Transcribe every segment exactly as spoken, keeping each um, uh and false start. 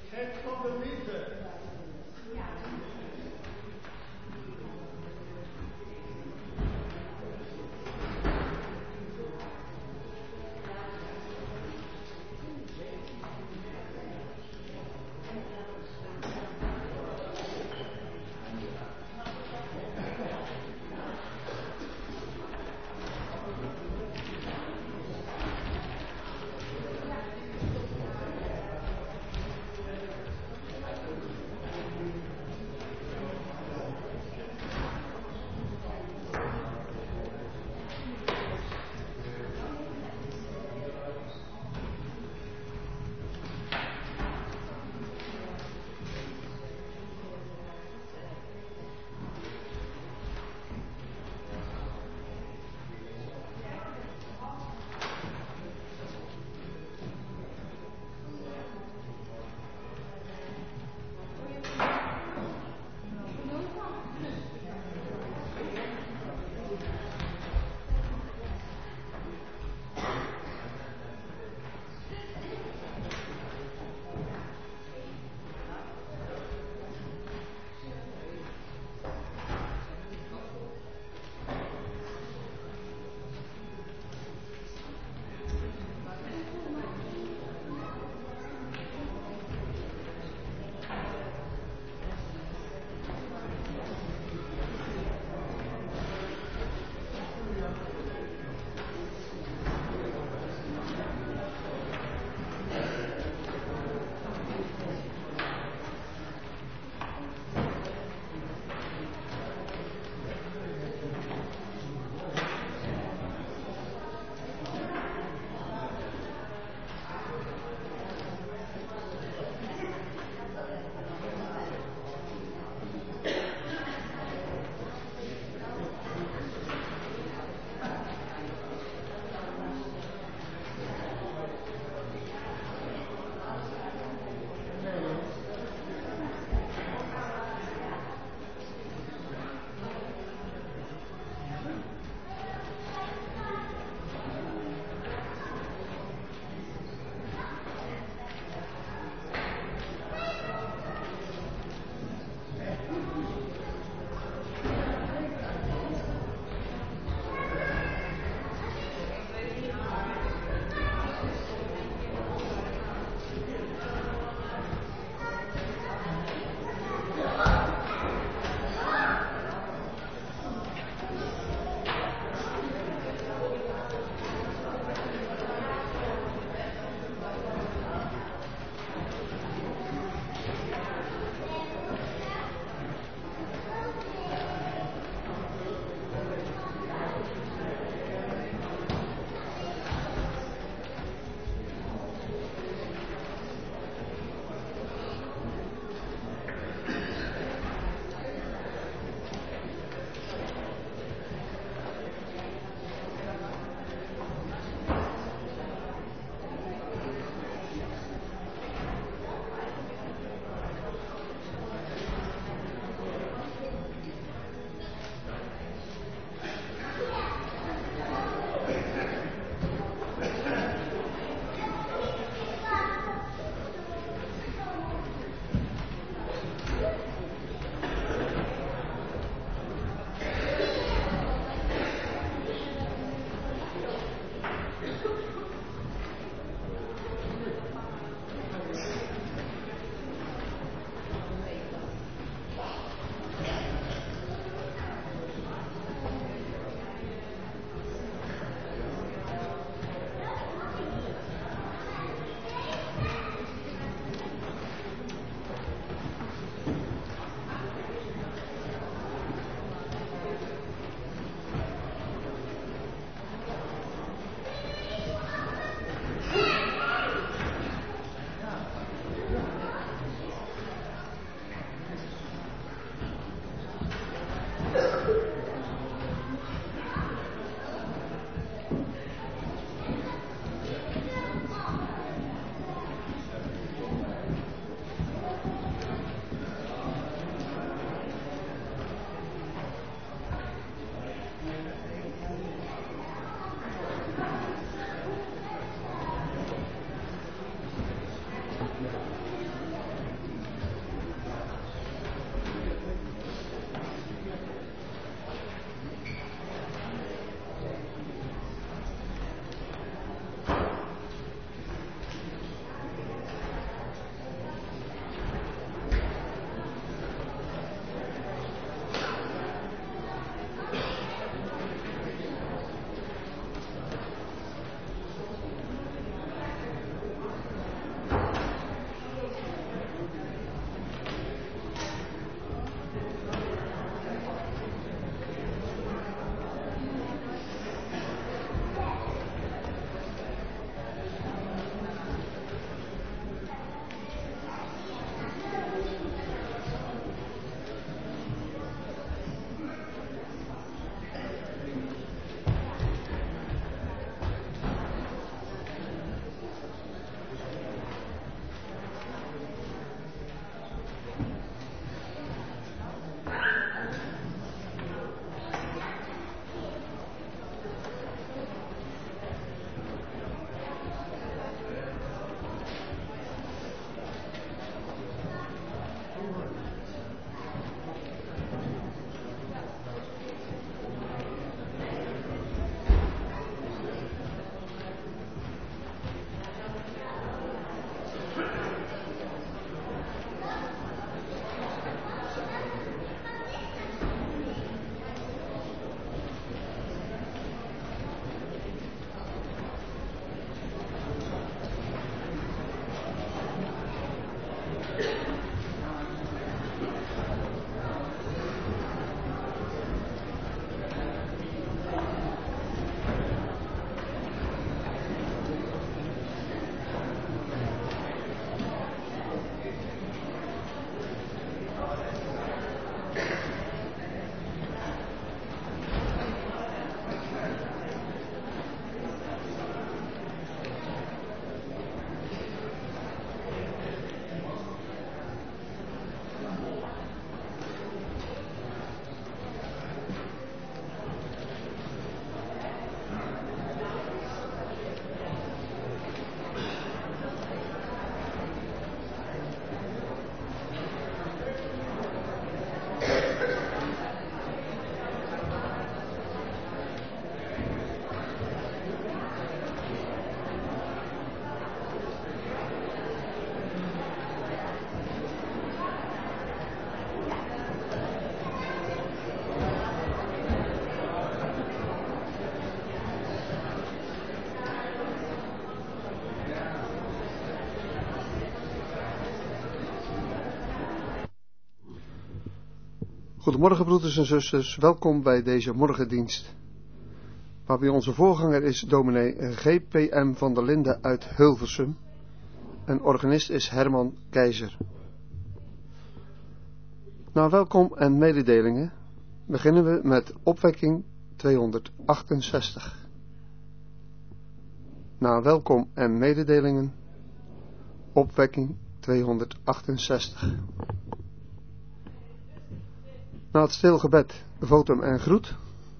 Het van de winter. Goedemorgen broeders en zusters, welkom bij deze morgendienst. Waarbij onze voorganger is dominee G P M van der Linden uit Hilversum en organist is Herman Keizer. Na welkom en mededelingen beginnen we met opwekking tweehonderdachtenzestig. Na welkom en mededelingen opwekking tweehonderdachtenzestig. Na het stilgebed, votum en groet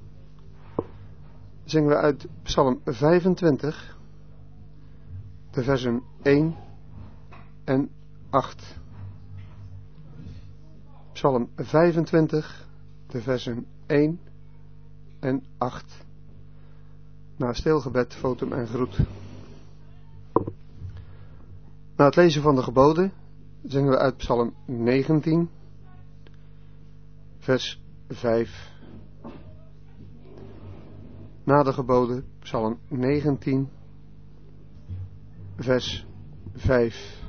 zingen we uit Psalm vijfentwintig de versen één en acht. Psalm vijfentwintig de versen één en acht. Na stilgebed, votum en groet. Na het lezen van de geboden zingen we uit Psalm negentien vers vijf. Na de geboden, Psalm negentien, vers vijf.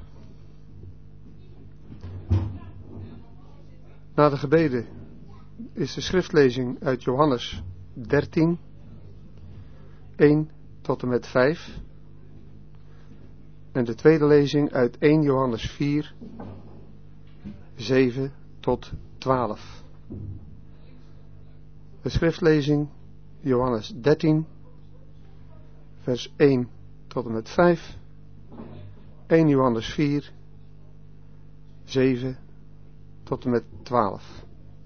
Na de gebeden is de schriftlezing uit Johannes dertien, één tot en met vijf. En de tweede lezing uit eerste Johannes vier, zeven tot twaalf. De schriftlezing Johannes dertien, vers één tot en met vijf, eerste Johannes vier, zeven tot en met twaalf.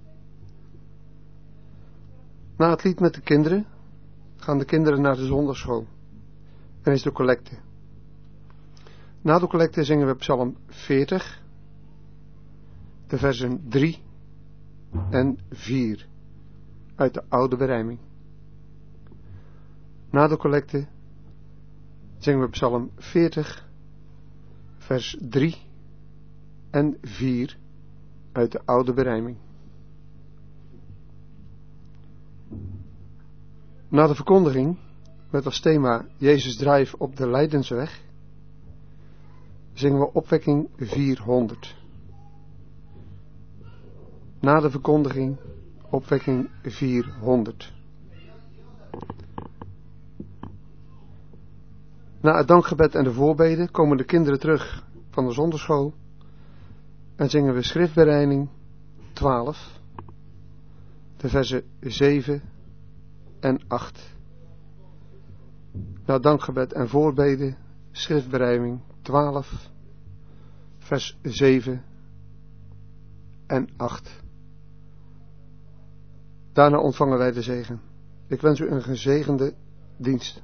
Na het lied met de kinderen gaan de kinderen naar de zondagschool en is de collecte. Na de collecte zingen we Psalm veertig, de versen drie en vier uit de oude berijming. Na de collecte zingen we Psalm veertig, vers drie en vier uit de oude berijming. Na de verkondiging, met als thema Jezus drijf op de Lijdensweg, zingen we opwekking vierhonderd. Na de verkondiging opwekking vierhonderd. Na het dankgebed en de voorbeden komen de kinderen terug van de zondagschool en zingen we schriftbereining twaalf, de versen zeven en acht. Na dankgebed en voorbeden schriftbereining twaalf, vers zeven en acht. Daarna ontvangen wij de zegen. Ik wens u een gezegende dienst.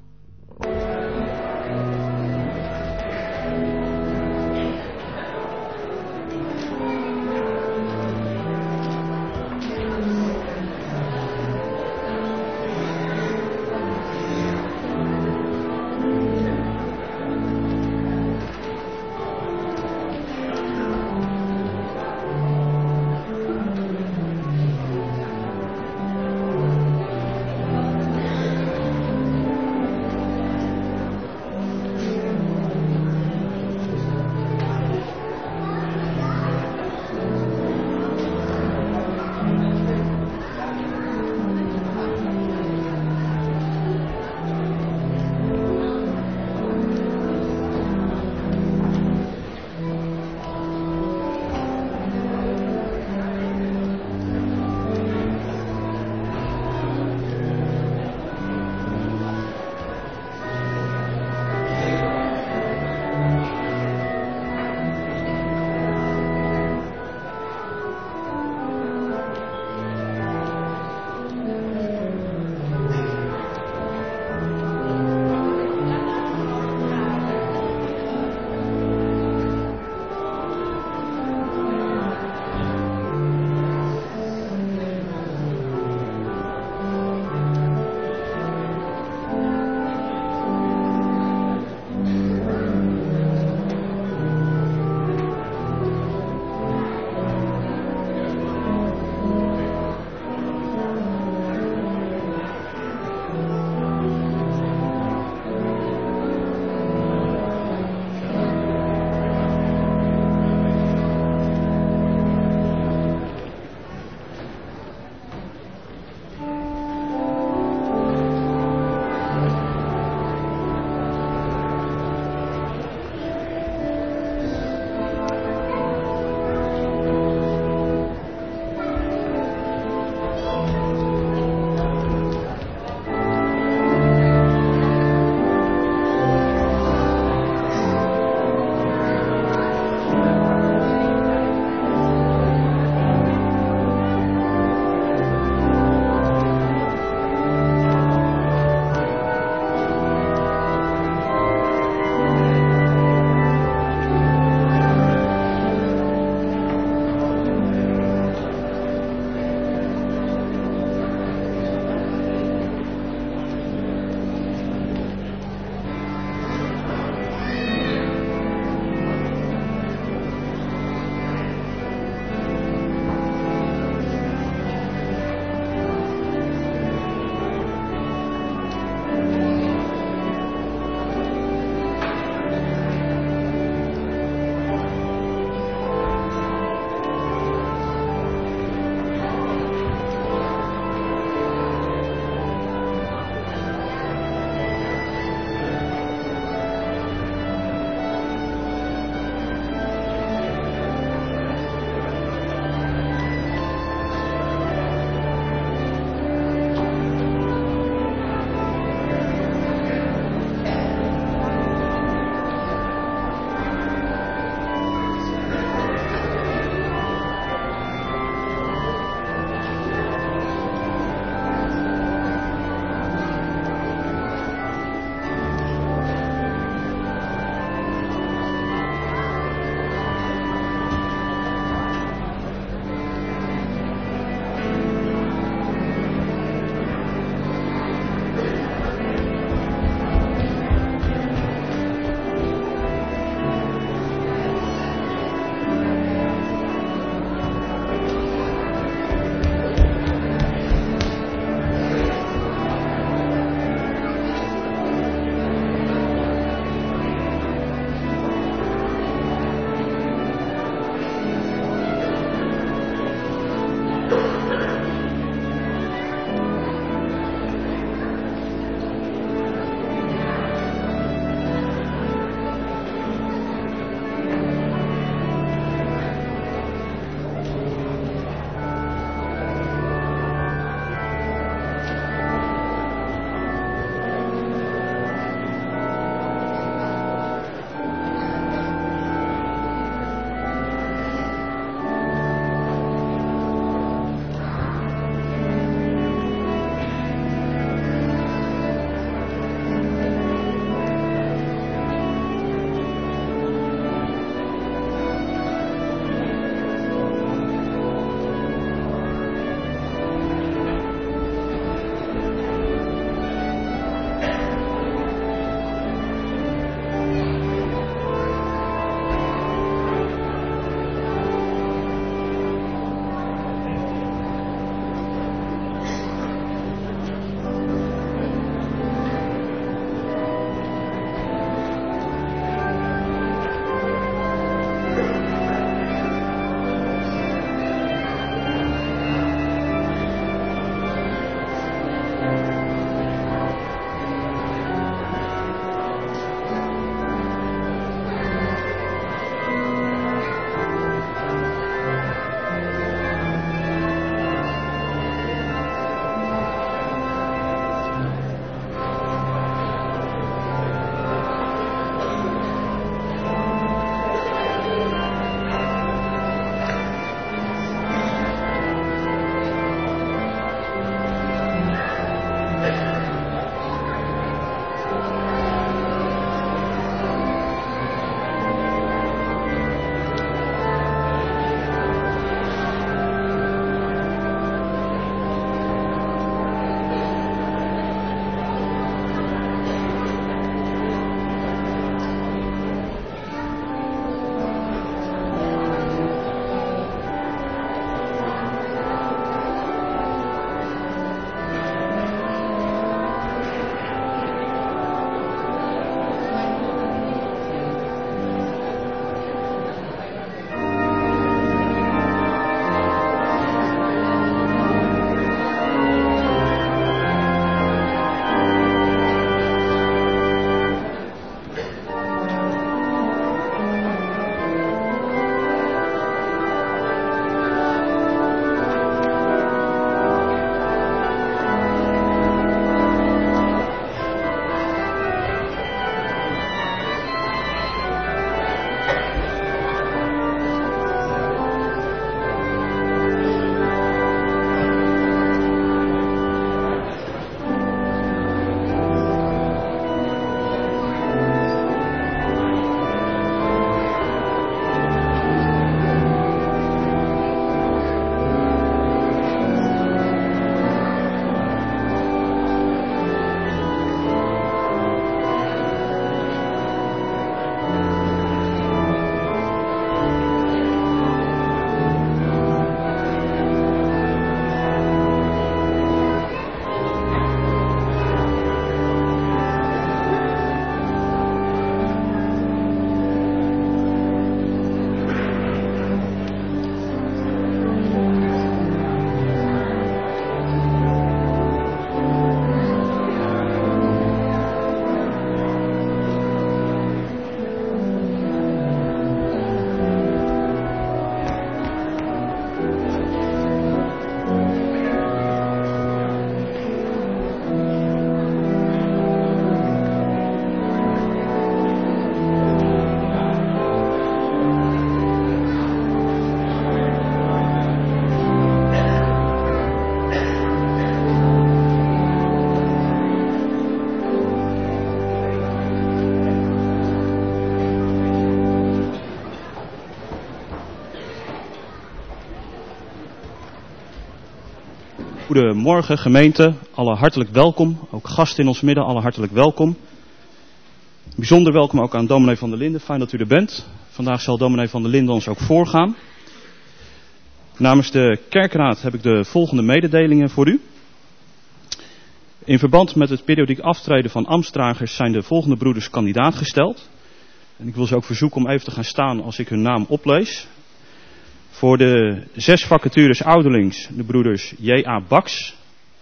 Goedemorgen gemeente, alle hartelijk welkom. Ook gasten in ons midden, alle hartelijk welkom. Bijzonder welkom ook aan dominee Van der Linden, fijn dat u er bent. Vandaag zal dominee Van der Linden ons ook voorgaan. Namens de kerkraad heb ik de volgende mededelingen voor u. In verband met het periodiek aftreden van ambtsdragers zijn de volgende broeders kandidaat gesteld. En ik wil ze ook verzoeken om even te gaan staan als ik hun naam oplees. Voor de zes vacatures ouderlings de broeders J A Baks,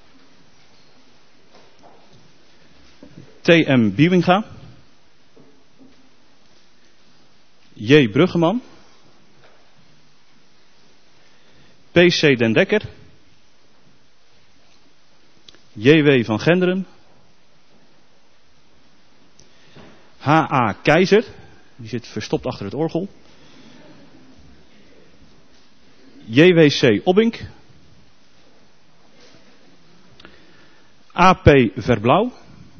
T M Biewinga, J Bruggeman, P C Den Dekker, J W van Genderen, H A Keizer, die zit verstopt achter het orgel, J W C Obbink, A P Verblauw,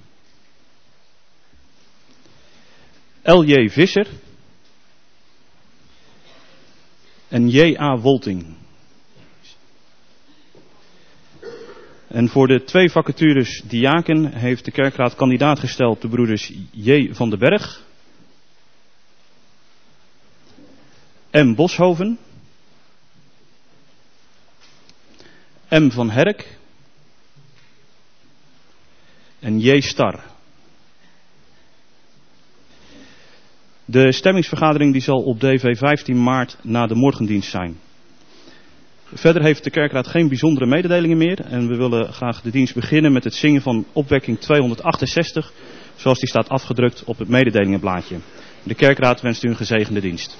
L J Visser en J A Wolting. En voor de twee vacatures diaken heeft de kerkraad kandidaat gesteld de broeders J van den Berg, M Boshoven, M van Herk en J Star. De stemmingsvergadering die zal op D V vijftien maart na de morgendienst zijn. Verder heeft de kerkraad geen bijzondere mededelingen meer en we willen graag de dienst beginnen met het zingen van opwekking tweehonderdachtenzestig, zoals die staat afgedrukt op het mededelingenblaadje. De kerkraad wenst u een gezegende dienst.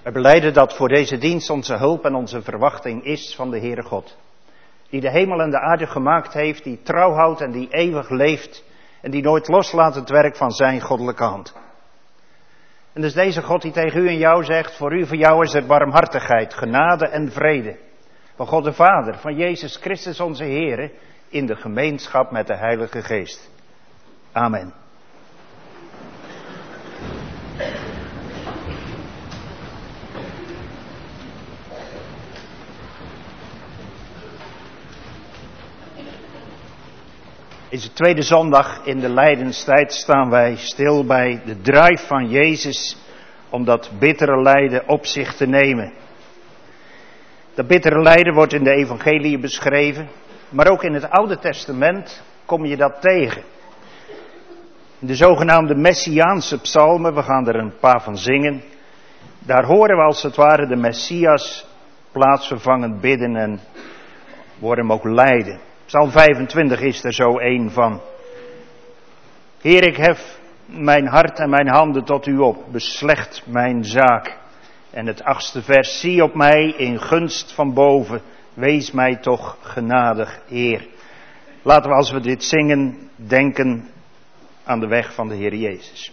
We belijden dat voor deze dienst onze hulp en onze verwachting is van de Heere God. Die de hemel en de aarde gemaakt heeft, die trouw houdt en die eeuwig leeft. En die nooit loslaat het werk van zijn goddelijke hand. En dus deze God die tegen u en jou zegt, voor u voor jou is er barmhartigheid, genade en vrede. Van God de Vader, van Jezus Christus onze Heere, in de gemeenschap met de Heilige Geest. Amen. Deze tweede zondag in de lijdenstijd staan wij stil bij de drive van Jezus om dat bittere lijden op zich te nemen. Dat bittere lijden wordt in de evangelie beschreven, maar ook in het Oude Testament kom je dat tegen. In de zogenaamde Messiaanse psalmen, we gaan er een paar van zingen, daar horen we als het ware de Messias plaatsvervangend bidden en horen hem ook lijden. Psalm vijfentwintig is er zo één van. Heer, ik hef mijn hart en mijn handen tot u op, beslecht mijn zaak. En het achtste vers, zie op mij in gunst van boven, wees mij toch genadig, Heer. Laten we als we dit zingen denken aan de weg van de Heer Jezus.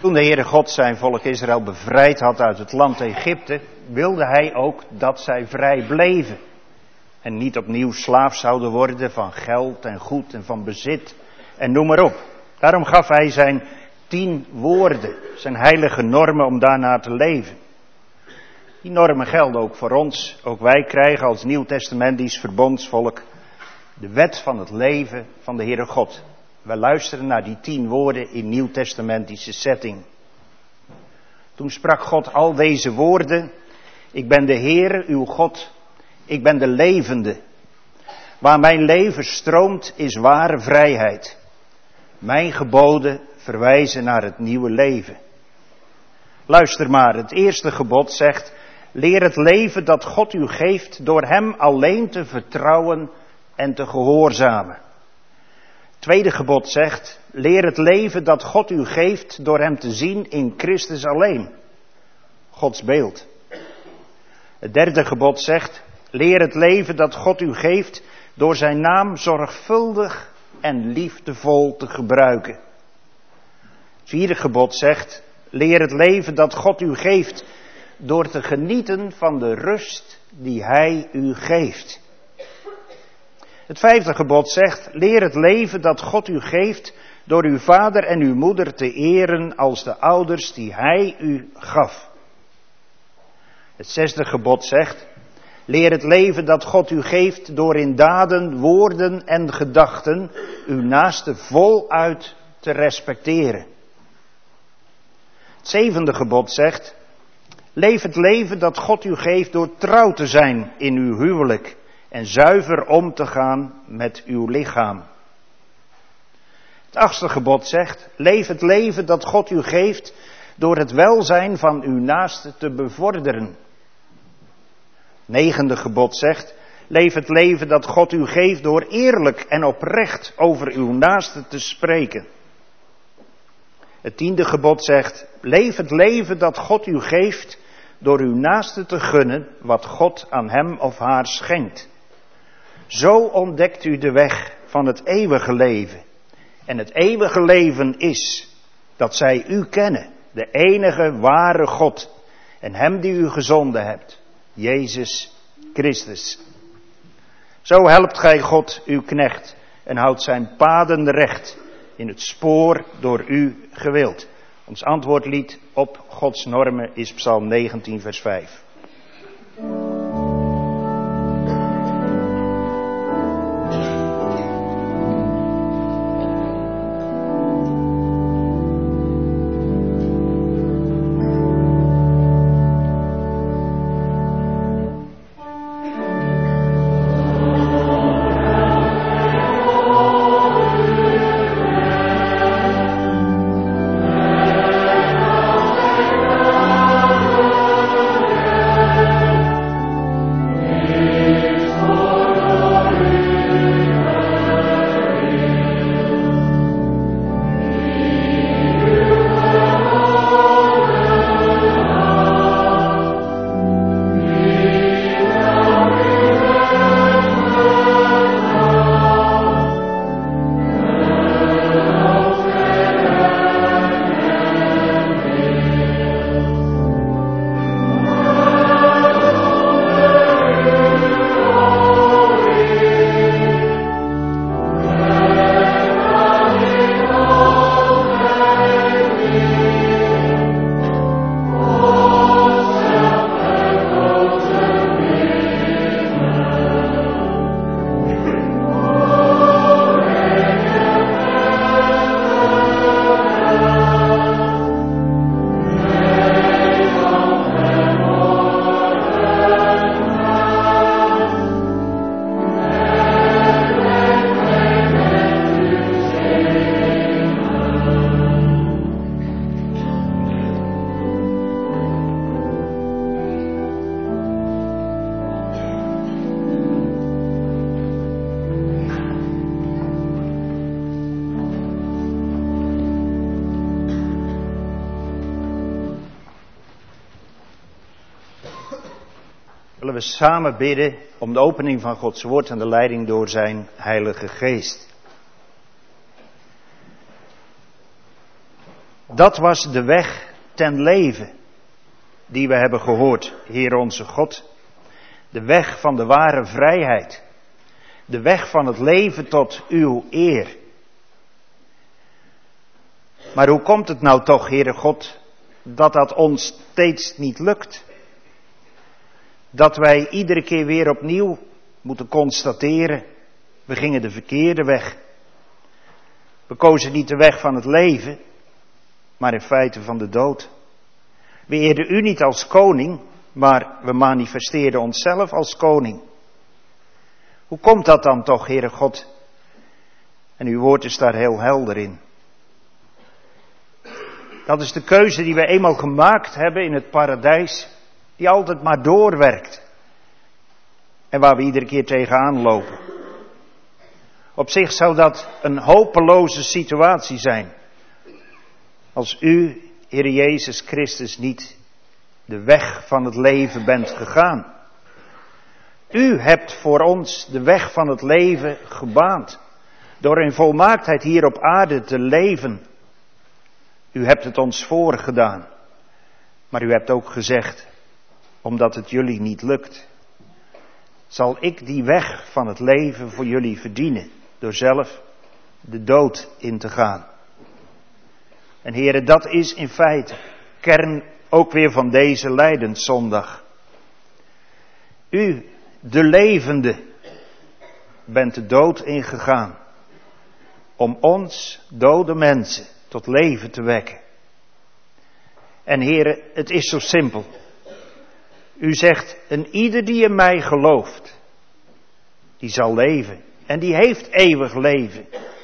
Toen de Heere God zijn volk Israël bevrijd had uit het land Egypte, wilde hij ook dat zij vrij bleven. En niet opnieuw slaaf zouden worden van geld en goed en van bezit en noem maar op. Daarom gaf hij zijn tien woorden, zijn heilige normen om daarna te leven. Die normen gelden ook voor ons. Ook wij krijgen als nieuwtestamentisch verbondsvolk de wet van het leven van de Heere God. Wij luisteren naar die tien woorden in nieuwtestamentische setting. Toen sprak God al deze woorden. Ik ben de Heere, uw God. Ik ben de levende. Waar mijn leven stroomt is ware vrijheid. Mijn geboden verwijzen naar het nieuwe leven. Luister maar, het eerste gebod zegt: leer het leven dat God u geeft door hem alleen te vertrouwen en te gehoorzamen. Het tweede gebod zegt: leer het leven dat God u geeft door hem te zien in Christus alleen. Gods beeld. Het derde gebod zegt: leer het leven dat God u geeft door zijn naam zorgvuldig en liefdevol te gebruiken. Het vierde gebod zegt: leer het leven dat God u geeft door te genieten van de rust die hij u geeft. Het vijfde gebod zegt: leer het leven dat God u geeft door uw vader en uw moeder te eren als de ouders die hij u gaf. Het zesde gebod zegt: leer het leven dat God u geeft door in daden, woorden en gedachten uw naaste voluit te respecteren. Het zevende gebod zegt: leef het leven dat God u geeft door trouw te zijn in uw huwelijk en zuiver om te gaan met uw lichaam. Het achtste gebod zegt: leef het leven dat God u geeft door het welzijn van uw naaste te bevorderen. Het negende gebod zegt: leef het leven dat God u geeft door eerlijk en oprecht over uw naaste te spreken. Het tiende gebod zegt: leef het leven dat God u geeft door uw naaste te gunnen wat God aan hem of haar schenkt. Zo ontdekt u de weg van het eeuwige leven. En het eeuwige leven is dat zij u kennen, de enige ware God, en hem die u gezonden hebt, Jezus Christus. Zo helpt gij God uw knecht en houdt zijn paden recht in het spoor door u gewild. Ons antwoordlied op Gods normen is Psalm negentien vers vijf. Willen we samen bidden om de opening van Gods woord en de leiding door zijn Heilige Geest. Dat was de weg ten leven die we hebben gehoord, Heer onze God. De weg van de ware vrijheid. De weg van het leven tot uw eer. Maar hoe komt het nou toch, Heere God, dat dat ons steeds niet lukt? Dat wij iedere keer weer opnieuw moeten constateren, we gingen de verkeerde weg. We kozen niet de weg van het leven, maar in feite van de dood. We eerden u niet als koning, maar we manifesteerden onszelf als koning. Hoe komt dat dan toch, Heere God? En uw woord is daar heel helder in. Dat is de keuze die we eenmaal gemaakt hebben in het paradijs, die altijd maar doorwerkt. En waar we iedere keer tegenaan lopen. Op zich zou dat een hopeloze situatie zijn. Als u, Heer Jezus Christus, niet de weg van het leven bent gegaan. U hebt voor ons de weg van het leven gebaand. Door in volmaaktheid hier op aarde te leven. U hebt het ons voorgedaan. Maar u hebt ook gezegd, omdat het jullie niet lukt, zal ik die weg van het leven voor jullie verdienen. Door zelf de dood in te gaan. En heren, dat is in feite kern ook weer van deze Lijdenszondag. U, de levende, bent de dood ingegaan. Om ons, dode mensen, tot leven te wekken. En heren, het is zo simpel. U zegt, en ieder die in mij gelooft, die zal leven. En die heeft eeuwig leven.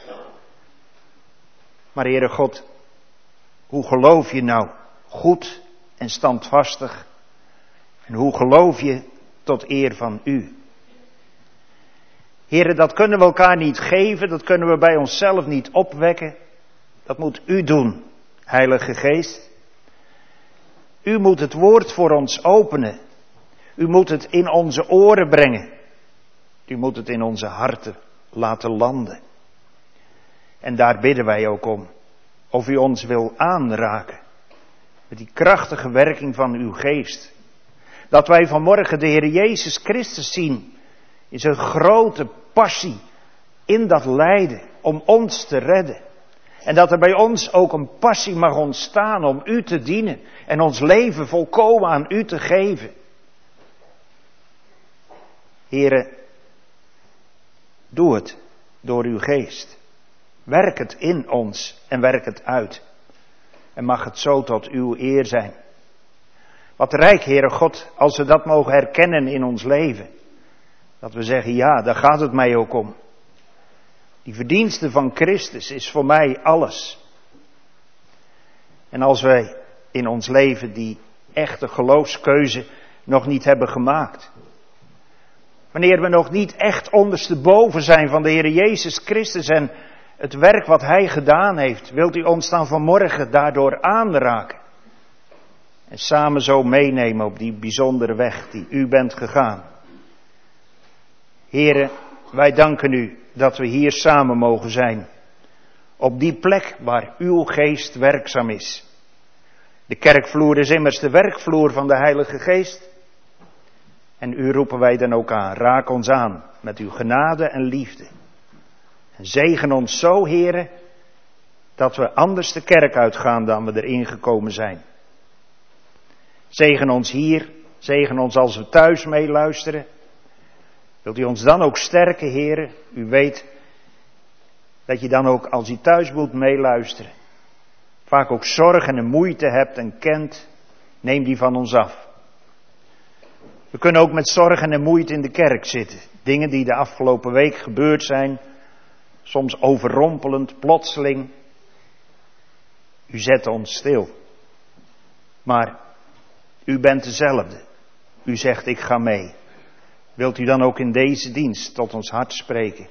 Maar Heere God, hoe geloof je nou goed en standvastig? En hoe geloof je tot eer van u? Heere, dat kunnen we elkaar niet geven, dat kunnen we bij onszelf niet opwekken. Dat moet u doen, Heilige Geest. U moet het woord voor ons openen. U moet het in onze oren brengen. U moet het in onze harten laten landen. En daar bidden wij ook om. Of u ons wil aanraken. Met die krachtige werking van uw geest. Dat wij vanmorgen de Heer Jezus Christus zien. In zijn grote passie. In dat lijden. Om ons te redden. En dat er bij ons ook een passie mag ontstaan om u te dienen. En ons leven volkomen aan u te geven. Heere, doe het door uw geest. Werk het in ons en werk het uit. En mag het zo tot uw eer zijn. Wat rijk, Heere God, als we dat mogen herkennen in ons leven. Dat we zeggen, ja, daar gaat het mij ook om. Die verdienste van Christus is voor mij alles. En als wij in ons leven die echte geloofskeuze nog niet hebben gemaakt. Wanneer we nog niet echt ondersteboven zijn van de Heer Jezus Christus en het werk wat Hij gedaan heeft, wilt u ons dan vanmorgen daardoor aanraken. En samen zo meenemen op die bijzondere weg die u bent gegaan. Heere, wij danken u dat we hier samen mogen zijn. Op die plek waar uw geest werkzaam is. De kerkvloer is immers de werkvloer van de Heilige Geest. En u roepen wij dan ook aan. Raak ons aan met uw genade en liefde. En zegen ons zo, Heere, dat we anders de kerk uitgaan dan we erin gekomen zijn. Zegen ons hier, zegen ons als we thuis meeluisteren. Wilt u ons dan ook sterken, Heere? U weet dat je dan ook als je thuis moet meeluisteren, vaak ook zorgen en moeite hebt en kent, neem die van ons af. We kunnen ook met zorgen en moeite in de kerk zitten. Dingen die de afgelopen week gebeurd zijn, soms overrompelend, plotseling. U zet ons stil. Maar u bent dezelfde. U zegt, ik ga mee. Wilt u dan ook in deze dienst tot ons hart spreken?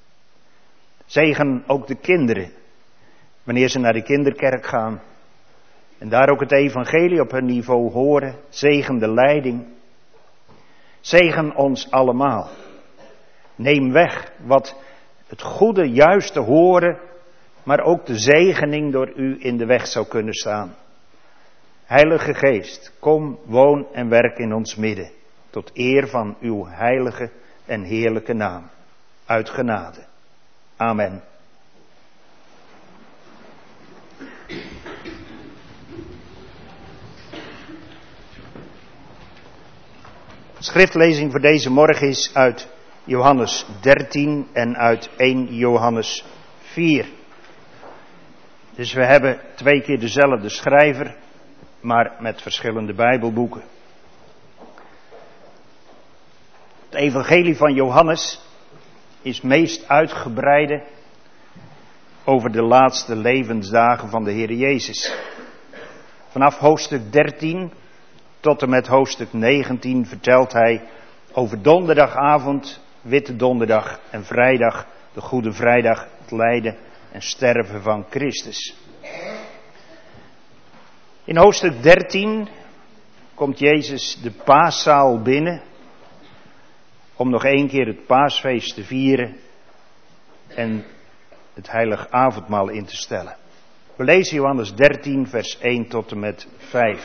Zegen ook de kinderen, wanneer ze naar de kinderkerk gaan. En daar ook het evangelie op hun niveau horen. Zegen de leiding. Zegen ons allemaal. Neem weg wat het goede, juiste horen maar ook de zegening door u in de weg zou kunnen staan. Heilige Geest, kom, woon en werk in ons midden, tot eer van uw heilige en heerlijke naam, uit genade. Amen. De schriftlezing voor deze morgen is uit Johannes dertien en uit eerste Johannes vier. Dus we hebben twee keer dezelfde schrijver, maar met verschillende Bijbelboeken. Het evangelie van Johannes is meest uitgebreide over de laatste levensdagen van de Heer Jezus. Vanaf hoofdstuk dertien tot en met hoofdstuk negentien vertelt hij over donderdagavond, Witte Donderdag en vrijdag, de Goede Vrijdag, het lijden en sterven van Christus. In hoofdstuk dertien komt Jezus de paaszaal binnen om nog één keer het paasfeest te vieren en het heilig avondmaal in te stellen. We lezen Johannes dertien vers één tot en met vijf.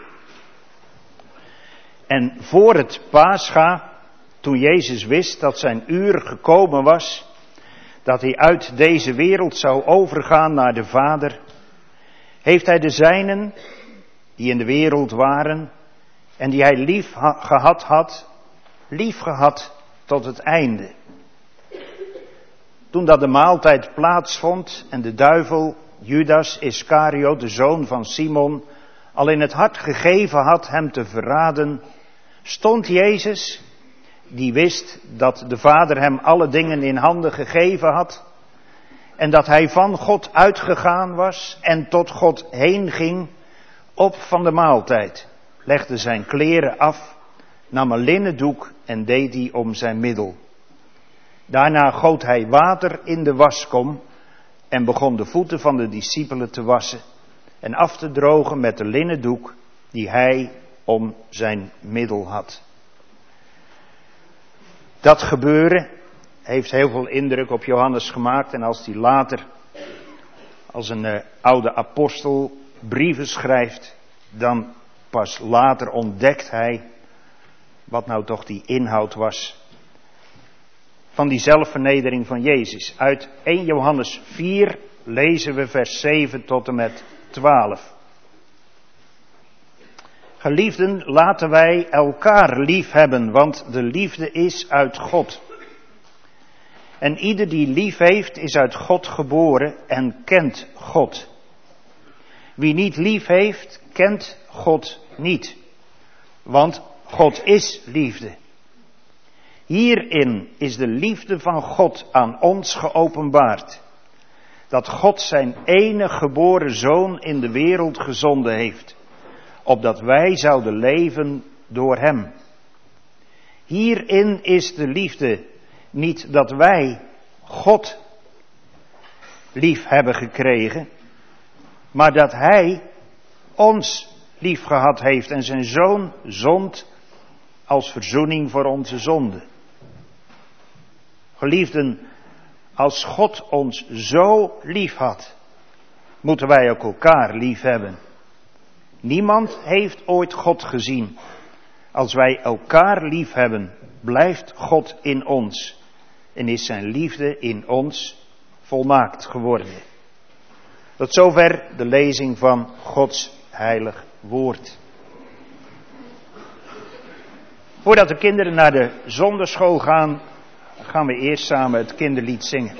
En voor het Pascha, toen Jezus wist dat zijn uur gekomen was, dat hij uit deze wereld zou overgaan naar de Vader, heeft hij de zijnen, die in de wereld waren en die hij lief ha- gehad had, lief gehad tot het einde. Toen dat de maaltijd plaatsvond en de duivel, Judas Iscariot, de zoon van Simon, al in het hart gegeven had hem te verraden, stond Jezus, die wist dat de Vader hem alle dingen in handen gegeven had en dat hij van God uitgegaan was en tot God heen ging, op van de maaltijd, legde zijn kleren af, nam een linnen doek en deed die om zijn middel. Daarna goot hij water in de waskom en begon de voeten van de discipelen te wassen en af te drogen met de linnen doek die hij om zijn middel had. Dat gebeuren heeft heel veel indruk op Johannes gemaakt en als hij later als een uh, oude apostel brieven schrijft, dan pas later ontdekt hij wat nou toch die inhoud was van die zelfvernedering van Jezus. Uit eerste Johannes vier lezen we vers zeven tot en met twaalf. Geliefden, laten wij elkaar lief hebben, want de liefde is uit God. En ieder die lief heeft, is uit God geboren en kent God. Wie niet lief heeft, kent God niet. Want God is liefde. Hierin is de liefde van God aan ons geopenbaard. Dat God zijn enige geboren zoon in de wereld gezonden heeft. Opdat wij zouden leven door hem. Hierin is de liefde, niet dat wij God lief hebben gekregen, maar dat hij ons lief gehad heeft en zijn zoon zond als verzoening voor onze zonden. Geliefden, als God ons zo lief had, moeten wij ook elkaar lief hebben. Niemand heeft ooit God gezien. Als wij elkaar lief hebben, blijft God in ons en is zijn liefde in ons volmaakt geworden. Tot zover de lezing van Gods heilig woord. Voordat de kinderen naar de zonderschool gaan, gaan we eerst samen het kinderlied zingen.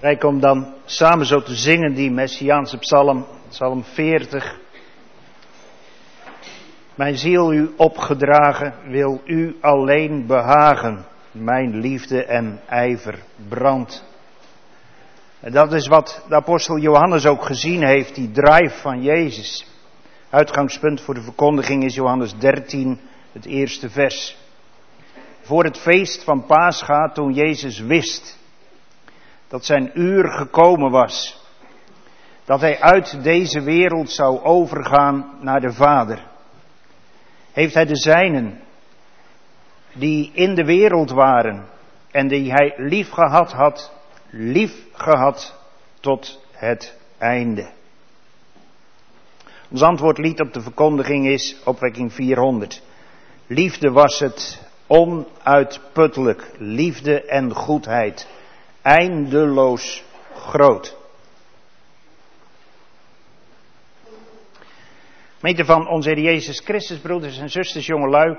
Rijk om dan samen zo te zingen die Messiaanse psalm, psalm veertig. Mijn ziel u opgedragen, wil u alleen behagen. Mijn liefde en ijver brandt. En dat is wat de apostel Johannes ook gezien heeft, die drive van Jezus. Uitgangspunt voor de verkondiging is Johannes dertien, het eerste vers. Voor het feest van Pascha, toen Jezus wist dat zijn uur gekomen was, dat hij uit deze wereld zou overgaan naar de Vader, heeft hij de zijnen, die in de wereld waren en die hij lief gehad had, lief gehad tot het einde. Ons antwoordlied op de verkondiging is opwekking vierhonderd. Liefde was het onuitputtelijk, liefde en goedheid, eindeloos groot. Gemeente van onze Heer Jezus Christus, broeders en zusters, jongelui.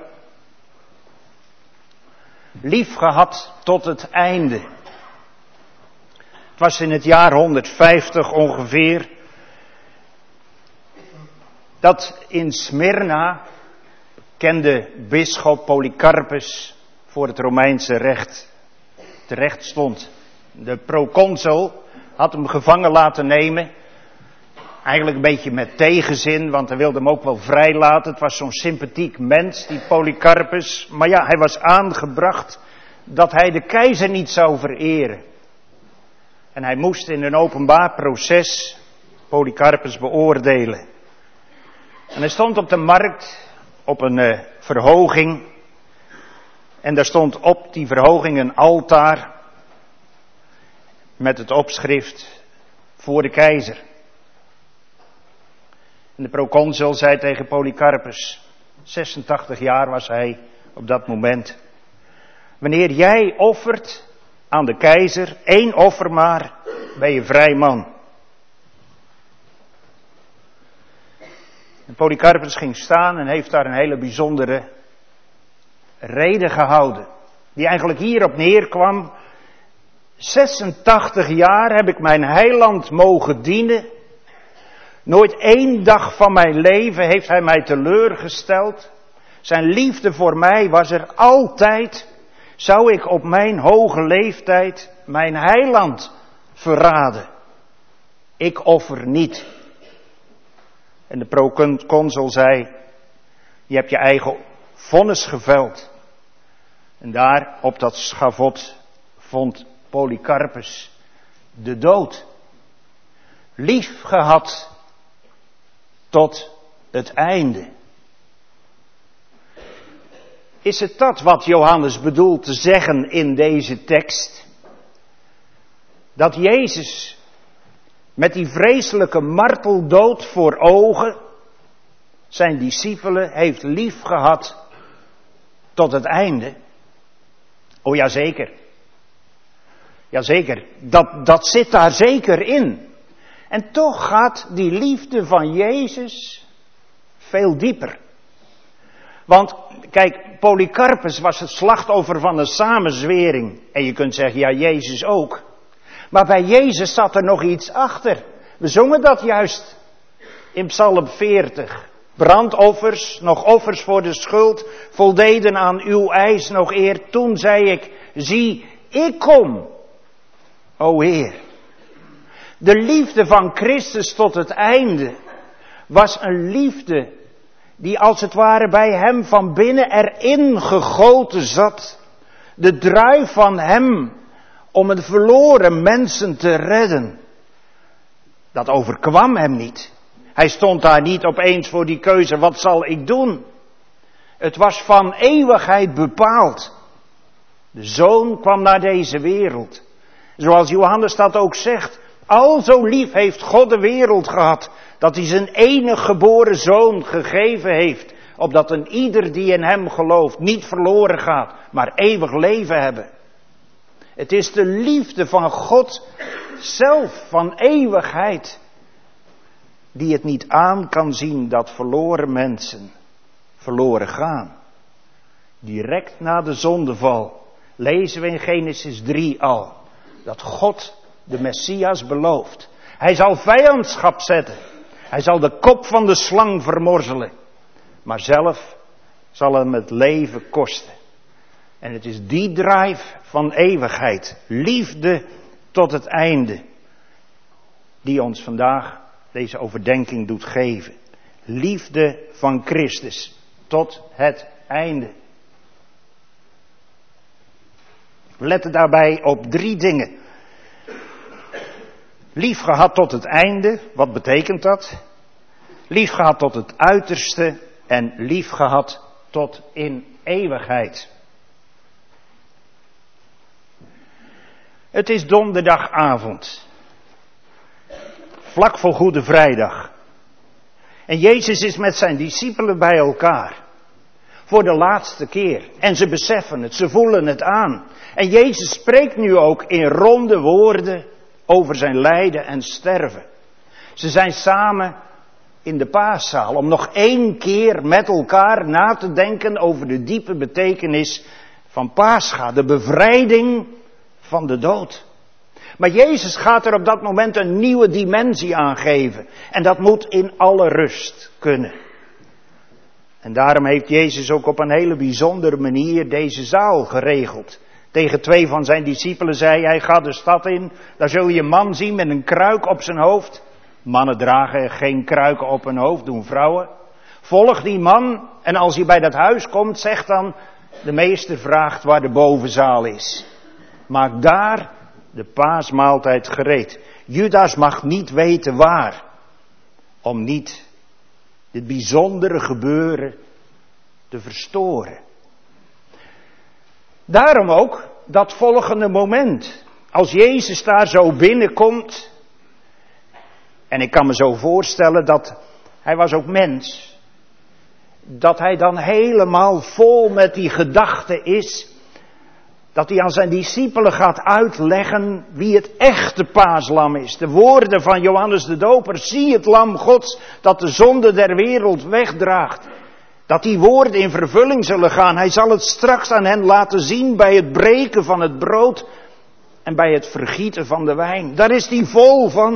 Lief gehad tot het einde. Het was in het jaar honderdvijftig ongeveer dat in Smyrna bekende bisschop Polycarpus voor het Romeinse recht terecht stond. De proconsul had hem gevangen laten nemen. Eigenlijk een beetje met tegenzin, want hij wilde hem ook wel vrijlaten. Het was zo'n sympathiek mens, die Polycarpus. Maar ja, hij was aangebracht dat hij de keizer niet zou vereren. En hij moest in een openbaar proces Polycarpus beoordelen. En hij stond op de markt op een uh, verhoging. En daar stond op die verhoging een altaar met het opschrift voor de keizer. En de proconsul zei tegen Polycarpus, zesentachtig jaar was hij op dat moment: wanneer jij offert aan de keizer, één offer maar, ben je vrij man. En Polycarpus ging staan en heeft daar een hele bijzondere rede gehouden. Die eigenlijk hierop neerkwam: zesentachtig jaar heb ik mijn heiland mogen dienen. Nooit één dag van mijn leven heeft hij mij teleurgesteld. Zijn liefde voor mij was er altijd. Zou ik op mijn hoge leeftijd mijn heiland verraden? Ik offer niet. En de proconsul zei: je hebt je eigen vonnis geveld. En daar op dat schavot vond Polycarpus de dood. Lief gehad tot het einde. Is het dat wat Johannes bedoelt te zeggen in deze tekst? Dat Jezus met die vreselijke marteldood voor ogen zijn discipelen heeft lief gehad tot het einde? Oh ja, zeker. Jazeker, dat, dat zit daar zeker in. En toch gaat die liefde van Jezus veel dieper. Want kijk, Polycarpus was het slachtoffer van een samenzwering. En je kunt zeggen, ja, Jezus ook. Maar bij Jezus zat er nog iets achter. We zongen dat juist in Psalm veertig. Brandoffers, nog offers voor de schuld, voldeden aan uw eis nog eer. Toen zei ik, zie, ik kom, o Heer. De liefde van Christus tot het einde was een liefde die als het ware bij hem van binnen erin gegoten zat. De druif van hem om een verloren mensen te redden. Dat overkwam hem niet. Hij stond daar niet opeens voor die keuze, wat zal ik doen? Het was van eeuwigheid bepaald. De Zoon kwam naar deze wereld. Zoals Johannes dat ook zegt. Al zo lief heeft God de wereld gehad, dat hij zijn enige geboren Zoon gegeven heeft, opdat een ieder die in hem gelooft niet verloren gaat, maar eeuwig leven hebben. Het is de liefde van God zelf, van eeuwigheid, die het niet aan kan zien dat verloren mensen verloren gaan. Direct na de zondeval lezen we in Genesis drie al dat God de Messias belooft. Hij zal vijandschap zetten. Hij zal de kop van de slang vermorzelen. Maar zelf zal hem het leven kosten. En het is die drive van eeuwigheid, liefde tot het einde, die ons vandaag deze overdenking doet geven. Liefde van Christus tot het einde. We letten daarbij op drie dingen. Lief gehad tot het einde, wat betekent dat? Lief gehad tot het uiterste en lief gehad tot in eeuwigheid. Het is donderdagavond, vlak voor Goede Vrijdag. En Jezus is met zijn discipelen bij elkaar. Voor de laatste keer. En ze beseffen het, ze voelen het aan. En Jezus spreekt nu ook in ronde woorden over zijn lijden en sterven. Ze zijn samen in de paaszaal om nog één keer met elkaar na te denken over de diepe betekenis van Pascha, de bevrijding van de dood. Maar Jezus gaat er op dat moment een nieuwe dimensie aan geven. En dat moet in alle rust kunnen. En daarom heeft Jezus ook op een hele bijzondere manier deze zaal geregeld. Tegen twee van zijn discipelen zei hij, ga de stad in, daar zul je een man zien met een kruik op zijn hoofd. Mannen dragen geen kruiken op hun hoofd, doen vrouwen. Volg die man en als hij bij dat huis komt, zeg dan, de meester vraagt waar de bovenzaal is. Maak daar de paasmaaltijd gereed. Judas mag niet weten waar, om niet dit bijzondere gebeuren te verstoren. Daarom ook dat volgende moment. Als Jezus daar zo binnenkomt. En ik kan me zo voorstellen dat hij was ook mens. Dat hij dan helemaal vol met die gedachte is. Dat hij aan zijn discipelen gaat uitleggen wie het echte paaslam is. De woorden van Johannes de Doper. Zie het lam Gods dat de zonde der wereld wegdraagt. Dat die woorden in vervulling zullen gaan. Hij zal het straks aan hen laten zien bij het breken van het brood en bij het vergieten van de wijn. Daar is hij vol van.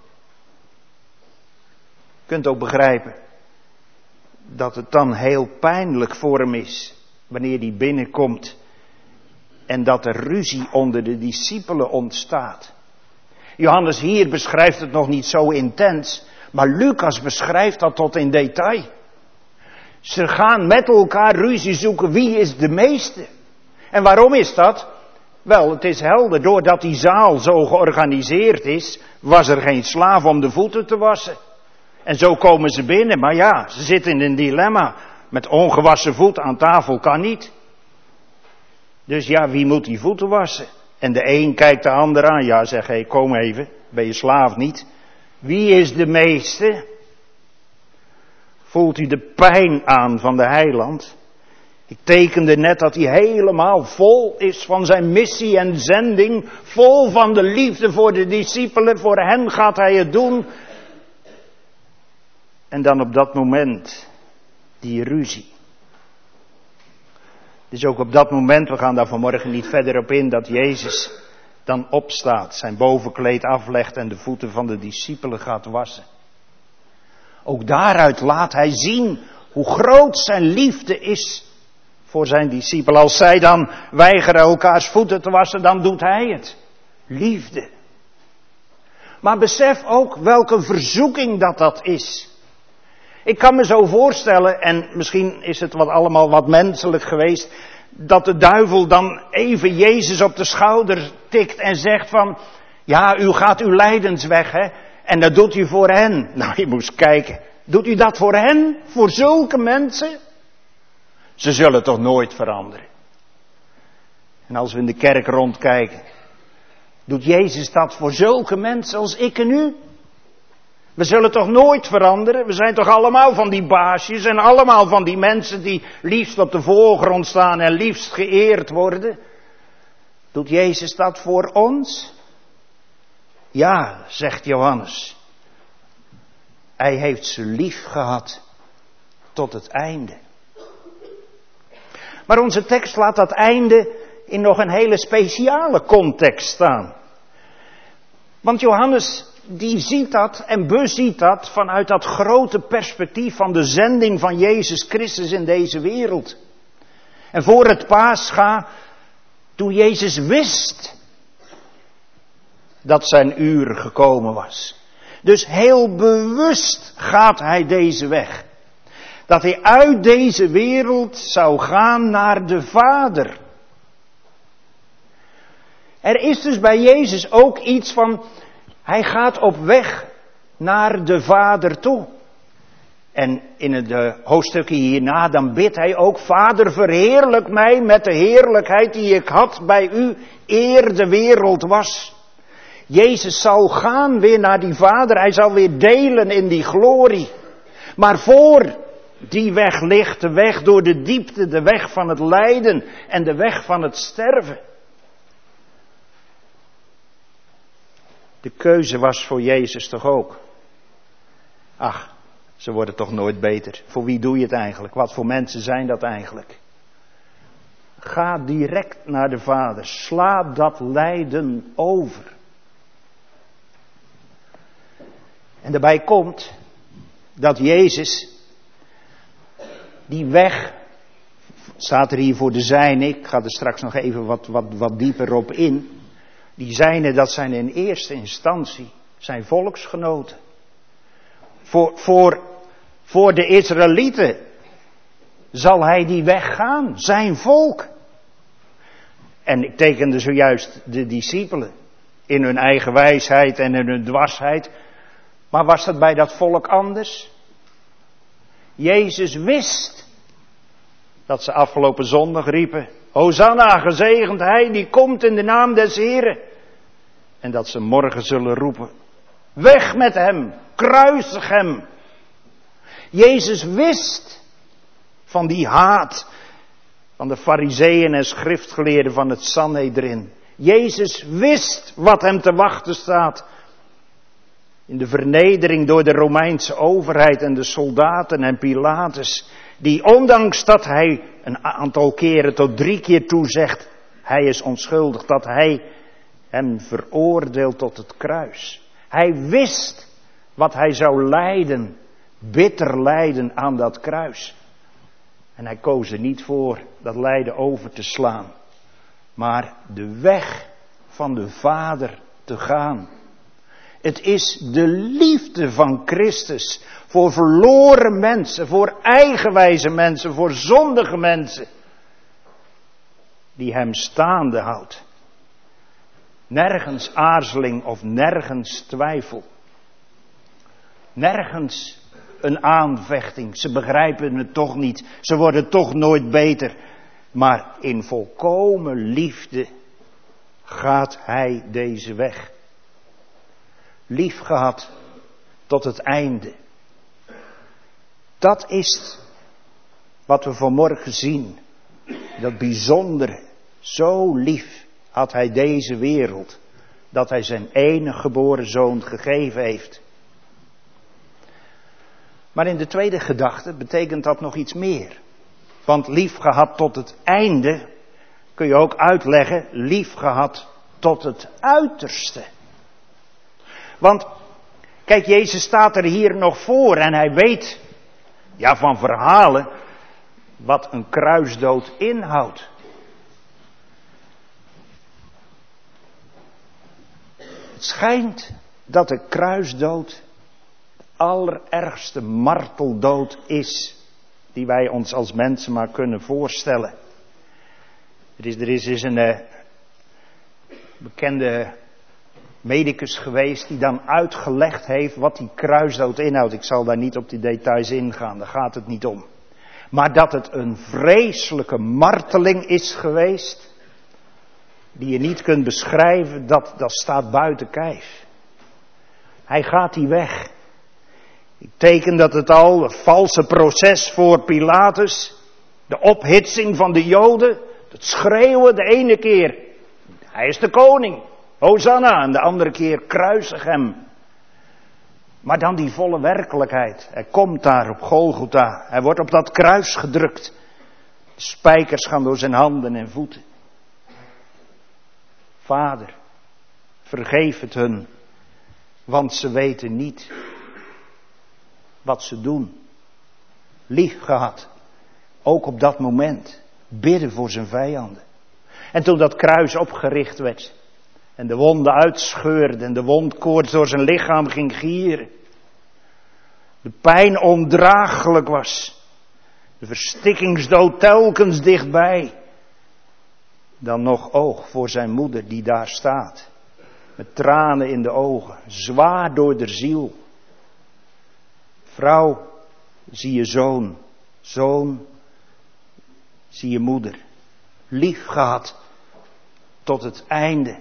Je kunt ook begrijpen dat het dan heel pijnlijk voor hem is wanneer hij binnenkomt en dat er ruzie onder de discipelen ontstaat. Johannes hier beschrijft het nog niet zo intens, maar Lucas beschrijft dat tot in detail. Ze gaan met elkaar ruzie zoeken, wie is de meeste? En waarom is dat? Wel, het is helder, doordat die zaal zo georganiseerd is, was er geen slaaf om de voeten te wassen. En zo komen ze binnen, maar ja, ze zitten in een dilemma. Met ongewassen voet aan tafel kan niet. Dus ja, wie moet die voeten wassen? En de een kijkt de ander aan, ja, zeg, hé, hey, kom even, ben je slaaf niet? Wie is de meeste? Voelt u de pijn aan van de heiland? Ik tekende net dat hij helemaal vol is van zijn missie en zending. Vol van de liefde voor de discipelen. Voor hen gaat hij het doen. En dan op dat moment die ruzie. Het is ook op dat moment, we gaan daar vanmorgen niet verder op in, dat Jezus dan opstaat. Zijn bovenkleed aflegt en de voeten van de discipelen gaat wassen. Ook daaruit laat hij zien hoe groot zijn liefde is voor zijn discipelen. Als zij dan weigeren elkaars voeten te wassen, dan doet hij het. Liefde. Maar besef ook welke verzoeking dat dat is. Ik kan me zo voorstellen, en misschien is het wat allemaal wat menselijk geweest, dat de duivel dan even Jezus op de schouder tikt en zegt van, ja, u gaat uw lijdensweg, hè. En dat doet u voor hen. Nou, je moest kijken. Doet u dat voor hen? Voor zulke mensen? Ze zullen toch nooit veranderen. En als we in de kerk rondkijken. Doet Jezus dat voor zulke mensen als ik en u? We zullen toch nooit veranderen? We zijn toch allemaal van die baasjes en allemaal van die mensen die liefst op de voorgrond staan en liefst geëerd worden? Doet Jezus dat voor ons? Ja, zegt Johannes. Hij heeft ze lief gehad tot het einde. Maar onze tekst laat dat einde in nog een hele speciale context staan. Want Johannes, die ziet dat en beziet dat vanuit dat grote perspectief van de zending van Jezus Christus in deze wereld. En voor het Pascha, toen Jezus wist dat zijn uur gekomen was. Dus heel bewust gaat hij deze weg. Dat hij uit deze wereld zou gaan naar de Vader. Er is dus bij Jezus ook iets van, hij gaat op weg naar de Vader toe. En in de hoofdstukken hierna, dan bidt hij ook, Vader, verheerlijk mij met de heerlijkheid die ik had bij u, eer de wereld was. Jezus zal gaan weer naar die Vader, hij zal weer delen in die glorie. Maar voor die weg ligt de weg door de diepte, de weg van het lijden en de weg van het sterven. De keuze was voor Jezus toch ook. Ach, ze worden toch nooit beter. Voor wie doe je het eigenlijk? Wat voor mensen zijn dat eigenlijk? Ga direct naar de Vader. Sla dat lijden over. En daarbij komt dat Jezus die weg, staat er hier voor de zijnen, ik ga er straks nog even wat, wat, wat dieper op in. Die zijnen, dat zijn in eerste instantie zijn volksgenoten. Voor, voor, voor de Israëlieten zal hij die weg gaan, zijn volk. En ik tekende zojuist de discipelen in hun eigen wijsheid en in hun dwarsheid. Maar was dat bij dat volk anders? Jezus wist dat ze afgelopen zondag riepen, Hosanna, gezegend hij die komt in de naam des Heren. En dat ze morgen zullen roepen, weg met hem, kruisig hem. Jezus wist van die haat van de farizeeën en schriftgeleerden van het Sanhedrin. Jezus wist wat hem te wachten staat. In de vernedering door de Romeinse overheid en de soldaten en Pilatus. Die ondanks dat hij een aantal keren tot drie keer toe zegt, hij is onschuldig, dat hij hem veroordeelt tot het kruis. Hij wist wat hij zou lijden, bitter lijden aan dat kruis. En hij koos er niet voor dat lijden over te slaan, maar de weg van de Vader te gaan. Het is de liefde van Christus voor verloren mensen, voor eigenwijze mensen, voor zondige mensen, die hem staande houdt. Nergens aarzeling of nergens twijfel. Nergens een aanvechting. Ze begrijpen het toch niet. Ze worden toch nooit beter. Maar in volkomen liefde gaat hij deze weg. Lief gehad tot het einde. Dat is wat we vanmorgen zien. Dat bijzondere. Zo lief had hij deze wereld. Dat hij zijn enige geboren zoon gegeven heeft. Maar in de tweede gedachte betekent dat nog iets meer. Want lief gehad tot het einde kun je ook uitleggen, lief gehad tot het uiterste. Want, kijk, Jezus staat er hier nog voor en hij weet, ja, van verhalen, wat een kruisdood inhoudt. Het schijnt dat de kruisdood de allerergste marteldood is die wij ons als mensen maar kunnen voorstellen. Er is, er is, er is een uh, bekende medicus geweest die dan uitgelegd heeft wat die kruisdood inhoudt. Ik zal daar niet op die details ingaan, daar gaat het niet om. Maar dat het een vreselijke marteling is geweest, die je niet kunt beschrijven, dat, dat staat buiten kijf. Hij gaat die weg. Ik teken dat het al, het valse proces voor Pilatus, de ophitsing van de Joden, het schreeuwen de ene keer, hij is de koning, Hosanna, en de andere keer kruisig hem. Maar dan die volle werkelijkheid, hij komt daar op Golgotha, hij wordt op dat kruis gedrukt, de spijkers gaan door zijn handen en voeten. Vader, vergeef het hun, Want ze weten niet wat ze doen. Lief gehad. Ook op dat moment. Bidden voor zijn vijanden. En toen dat kruis opgericht werd. En de wonden uitscheurde. En de wondkoorts door zijn lichaam ging gieren. De pijn ondraaglijk was. De verstikkingsdood telkens dichtbij. Dan nog oog voor zijn moeder die daar staat. Met tranen in de ogen. Zwaar door de ziel. Vrouw, zie je zoon. Zoon, zie je moeder. Lief gehad tot het einde.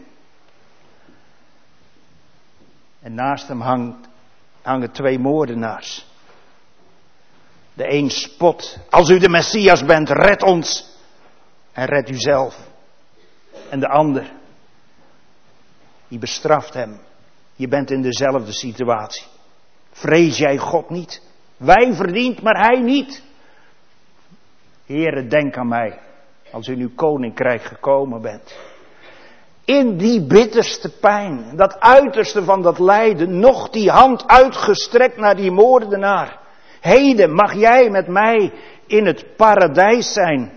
En naast hem hangt, hangen twee moordenaars. De een spot. Als u de Messias bent, red ons. En red u zelf. En de ander, die bestraft hem. Je bent in dezelfde situatie. Vrees jij God niet? Wij verdient, maar hij niet. Heere, denk aan mij. Als u in uw koninkrijk gekomen bent. In die bitterste pijn. Dat uiterste van dat lijden. Nog die hand uitgestrekt naar die moordenaar. Heden mag jij met mij in het paradijs zijn.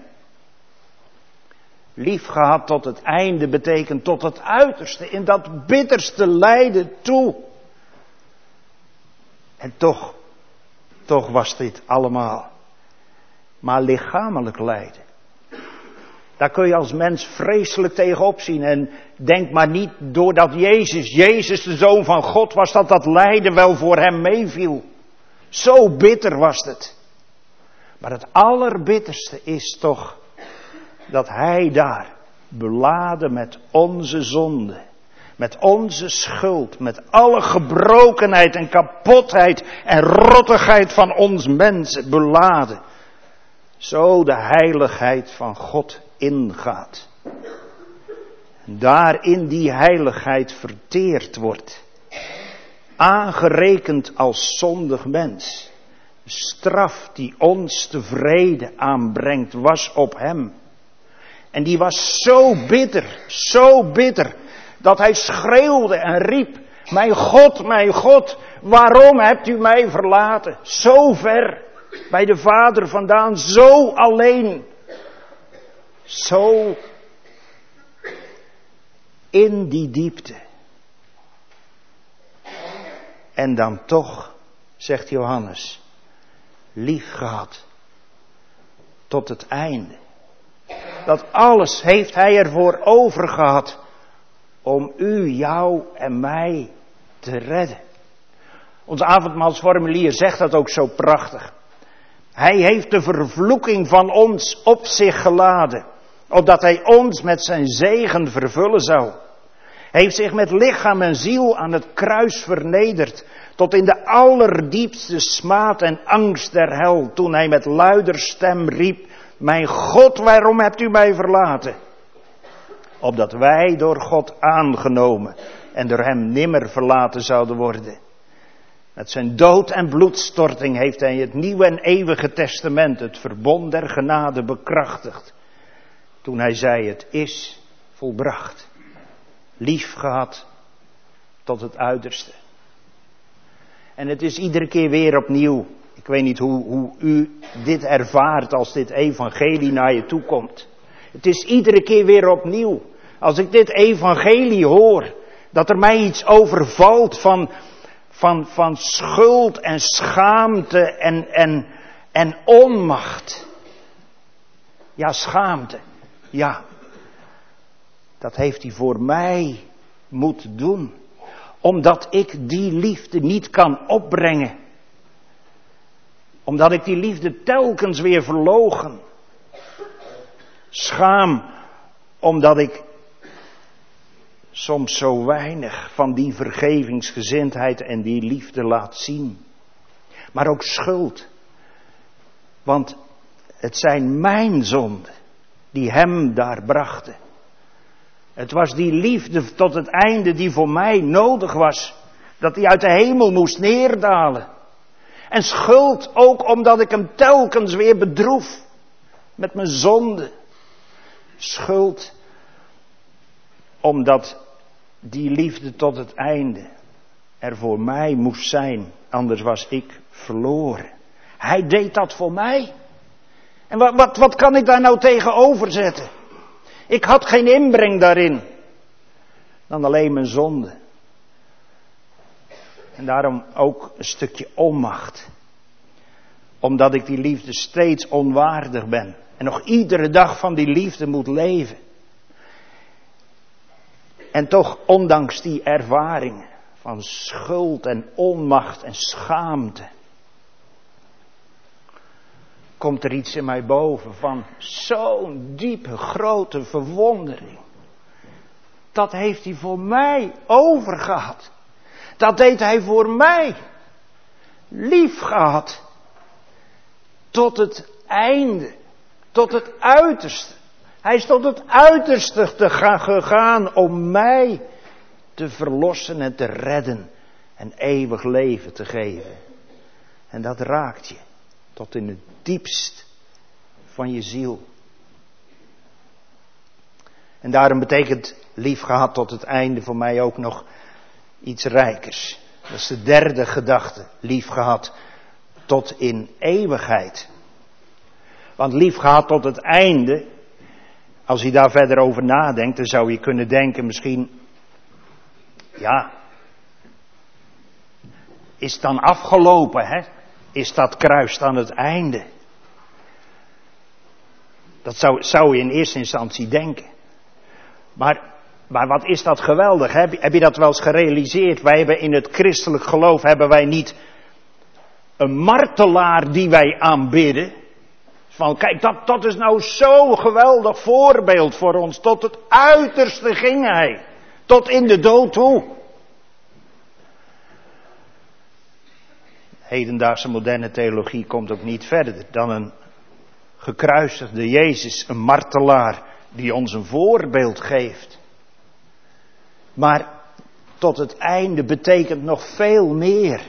Lief gehad tot het einde betekent tot het uiterste. In dat bitterste lijden toe. En toch, toch was dit allemaal maar lichamelijk lijden. Daar kun je als mens vreselijk tegenop zien. En denk maar niet doordat Jezus, Jezus de Zoon van God was, dat dat lijden wel voor hem meeviel. Zo bitter was het. Maar het allerbitterste is toch dat hij daar, beladen met onze zonde, met onze schuld, met alle gebrokenheid en kapotheid en rottigheid van ons mensen, beladen, zo de heiligheid van God ingaat. Daar in die heiligheid verteerd wordt. Aangerekend als zondig mens. De straf die ons de vrede aanbrengt was op hem. En die was zo bitter, zo bitter, dat hij schreeuwde en riep, mijn God, mijn God, waarom hebt u mij verlaten? Zo ver bij de Vader vandaan, zo alleen. Zo in die diepte. En dan toch, zegt Johannes, lief gehad tot het einde. Dat alles heeft hij ervoor over gehad om u, jou en mij te redden. Ons avondmaalsformulier zegt dat ook zo prachtig. Hij heeft de vervloeking van ons op zich geladen, opdat hij ons met zijn zegen vervullen zou. Hij heeft zich met lichaam en ziel aan het kruis vernederd, tot in de allerdiepste smaad en angst der hel, toen hij met luider stem riep, mijn God, waarom hebt u mij verlaten? Opdat wij door God aangenomen en door hem nimmer verlaten zouden worden. Met zijn dood en bloedstorting heeft hij het nieuwe en eeuwige testament, het verbond der genade, bekrachtigd. Toen hij zei, het is volbracht. Lief gehad tot het uiterste. En het is iedere keer weer opnieuw. Ik weet niet hoe, hoe u dit ervaart als dit evangelie naar je toe komt. Het is iedere keer weer opnieuw. Als ik dit evangelie hoor, dat er mij iets overvalt van, van, van schuld en schaamte en, en, en onmacht. Ja, schaamte. Ja, dat heeft hij voor mij moeten doen. Omdat ik die liefde niet kan opbrengen. Omdat ik die liefde telkens weer verloochen. Schaam, omdat ik soms zo weinig van die vergevingsgezindheid en die liefde laat zien. Maar ook schuld. Want het zijn mijn zonden die hem daar brachten. Het was die liefde tot het einde die voor mij nodig was. Dat hij uit de hemel moest neerdalen. En schuld ook omdat ik hem telkens weer bedroef. Met mijn zonde. Schuld omdat die liefde tot het einde er voor mij moest zijn, anders was ik verloren. Hij deed dat voor mij. En wat, wat, wat kan ik daar nou tegenover zetten? Ik had geen inbreng daarin, dan alleen mijn zonde. En daarom ook een stukje onmacht. Omdat ik die liefde steeds onwaardig ben. En nog iedere dag van die liefde moet leven. En toch, ondanks die ervaringen van schuld en onmacht en schaamte, komt er iets in mij boven van zo'n diepe, grote verwondering. Dat heeft hij voor mij overgehad. Dat deed hij voor mij lief gehad. Tot het einde. Tot het uiterste. Hij is tot het uiterste te gaan gegaan om mij te verlossen en te redden. En eeuwig leven te geven. En dat raakt je. Tot in het diepst van je ziel. En daarom betekent lief gehad tot het einde voor mij ook nog iets rijkers. Dat is de derde gedachte. Lief gehad tot in eeuwigheid. Want lief gehad tot het einde, als je daar verder over nadenkt, dan zou je kunnen denken misschien, ja, is het dan afgelopen, hè? Is dat kruis aan het einde? Dat zou, zou je in eerste instantie denken. Maar, maar wat is dat geweldig? Heb je, heb je dat wel eens gerealiseerd? Wij hebben in het christelijk geloof, hebben wij niet een martelaar die wij aanbidden? Van kijk, dat, dat is nou zo'n geweldig voorbeeld voor ons. Tot het uiterste ging hij. Tot in de dood toe. Hedendaagse moderne theologie komt ook niet verder dan een gekruisigde Jezus, een martelaar die ons een voorbeeld geeft. Maar tot het einde betekent nog veel meer.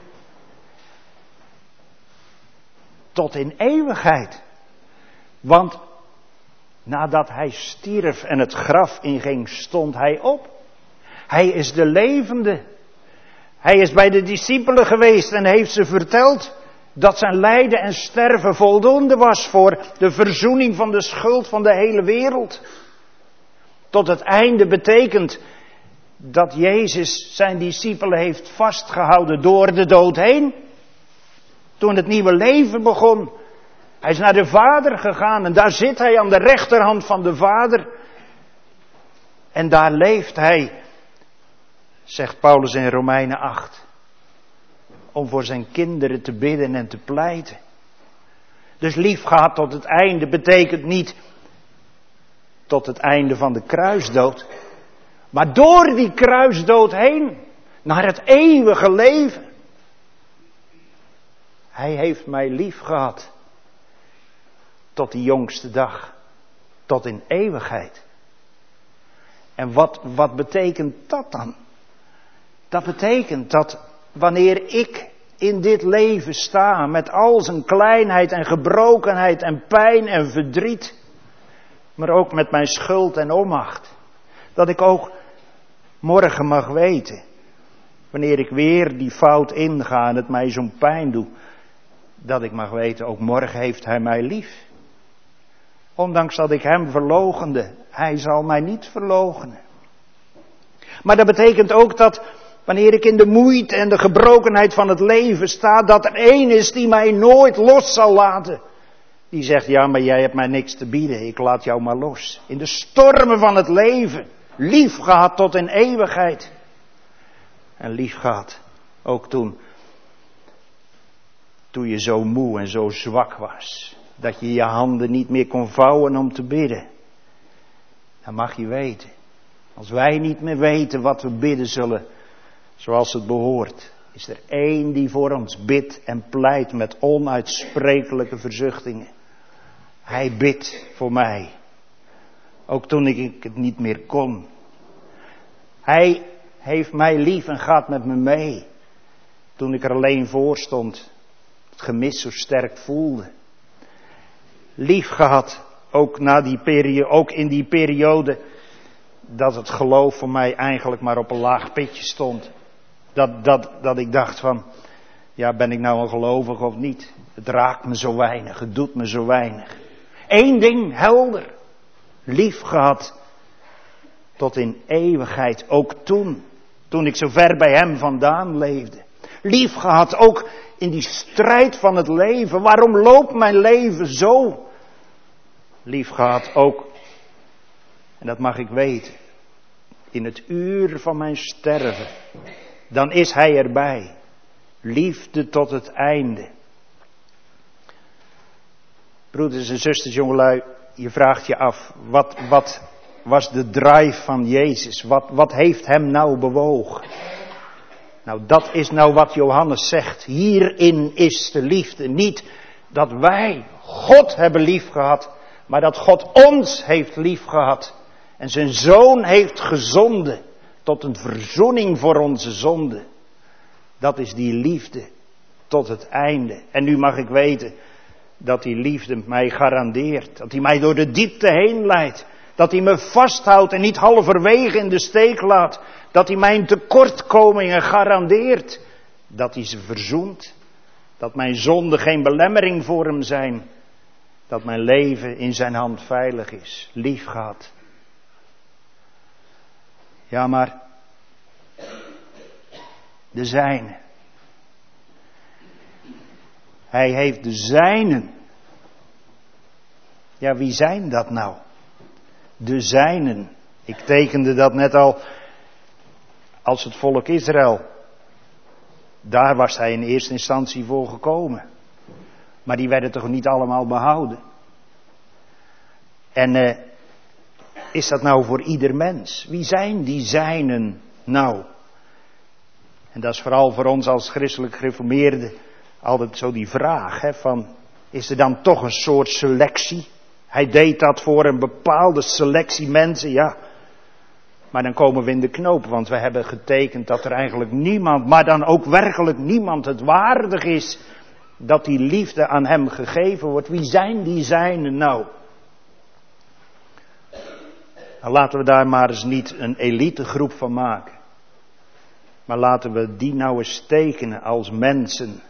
Tot in eeuwigheid. Want nadat hij stierf en het graf inging, stond hij op. Hij is de levende. Hij is bij de discipelen geweest en heeft ze verteld dat zijn lijden en sterven voldoende was voor de verzoening van de schuld van de hele wereld. Tot het einde betekent dat Jezus zijn discipelen heeft vastgehouden door de dood heen. Toen het nieuwe leven begon. Hij is naar de Vader gegaan en daar zit hij aan de rechterhand van de Vader. En daar leeft hij, zegt Paulus in Romeinen acht, om voor zijn kinderen te bidden en te pleiten. Dus lief gehad tot het einde betekent niet tot het einde van de kruisdood, maar door die kruisdood heen, naar het eeuwige leven. Hij heeft mij lief gehad tot die jongste dag, tot in eeuwigheid. En wat, wat betekent dat dan? Dat betekent dat wanneer ik in dit leven sta met al zijn kleinheid en gebrokenheid en pijn en verdriet, maar ook met mijn schuld en onmacht, dat ik ook morgen mag weten, wanneer ik weer die fout inga en het mij zo'n pijn doet, dat ik mag weten, ook morgen heeft hij mij lief. Ondanks dat ik hem verloochende, hij zal mij niet verloochenen. Maar dat betekent ook dat wanneer ik in de moeite en de gebrokenheid van het leven sta, dat er één is die mij nooit los zal laten. Die zegt, ja, maar jij hebt mij niks te bieden, ik laat jou maar los. In de stormen van het leven, lief gehad tot in eeuwigheid. En lief gehad, ook toen, toen je zo moe en zo zwak was. Dat je je handen niet meer kon vouwen om te bidden. Dan mag je weten. Als wij niet meer weten wat we bidden zullen, zoals het behoort, is er één die voor ons bidt en pleit met onuitsprekelijke verzuchtingen. Hij bidt voor mij. Ook toen ik het niet meer kon. Hij heeft mij lief en gaat met me mee. Toen ik er alleen voor stond, het gemis zo sterk voelde. Lief gehad, ook, na die periode, ook in die periode dat het geloof voor mij eigenlijk maar op een laag pitje stond. Dat, dat, dat ik dacht van, ja, ben ik nou een gelovige of niet? Het raakt me zo weinig, het doet me zo weinig. Eén ding helder. Lief gehad tot in eeuwigheid, ook toen. Toen ik zo ver bij hem vandaan leefde. Lief gehad ook in die strijd van het leven. Waarom loopt mijn leven zo? Lief gehad ook, en dat mag ik weten, in het uur van mijn sterven. Dan is hij erbij. Liefde tot het einde. Broeders en zusters, jongelui, je vraagt je af, wat, wat was de drive van Jezus? Wat, wat heeft hem nou bewogen? Nou, dat is nou wat Johannes zegt. Hierin is de liefde. Niet dat wij God hebben lief gehad, maar dat God ons heeft lief gehad. En zijn zoon heeft gezonden tot een verzoening voor onze zonden. Dat is die liefde tot het einde. En nu mag ik weten dat die liefde mij garandeert. Dat hij mij door de diepte heen leidt. Dat hij me vasthoudt en niet halverwege in de steek laat. Dat hij mijn tekortkomingen garandeert. Dat hij ze verzoent. Dat mijn zonden geen belemmering voor hem zijn. Dat mijn leven in zijn hand veilig is. Lief gehad. Ja, maar de zijne. Hij heeft de zijnen. Ja, wie zijn dat nou? De zijnen. Ik tekende dat net al als het volk Israël. Daar was hij in eerste instantie voor gekomen. Maar die werden toch niet allemaal behouden? En uh, is dat nou voor ieder mens? Wie zijn die zijnen nou? En dat is vooral voor ons als christelijk gereformeerden altijd zo die vraag, hè, van, is er dan toch een soort selectie? Hij deed dat voor een bepaalde selectie mensen, ja. Maar dan komen we in de knoop, want we hebben getekend dat er eigenlijk niemand, maar dan ook werkelijk niemand het waardig is dat die liefde aan hem gegeven wordt. Wie zijn die zijnen nou? Nou, laten we daar maar eens niet een elitegroep van maken. Maar laten we die nou eens tekenen als mensen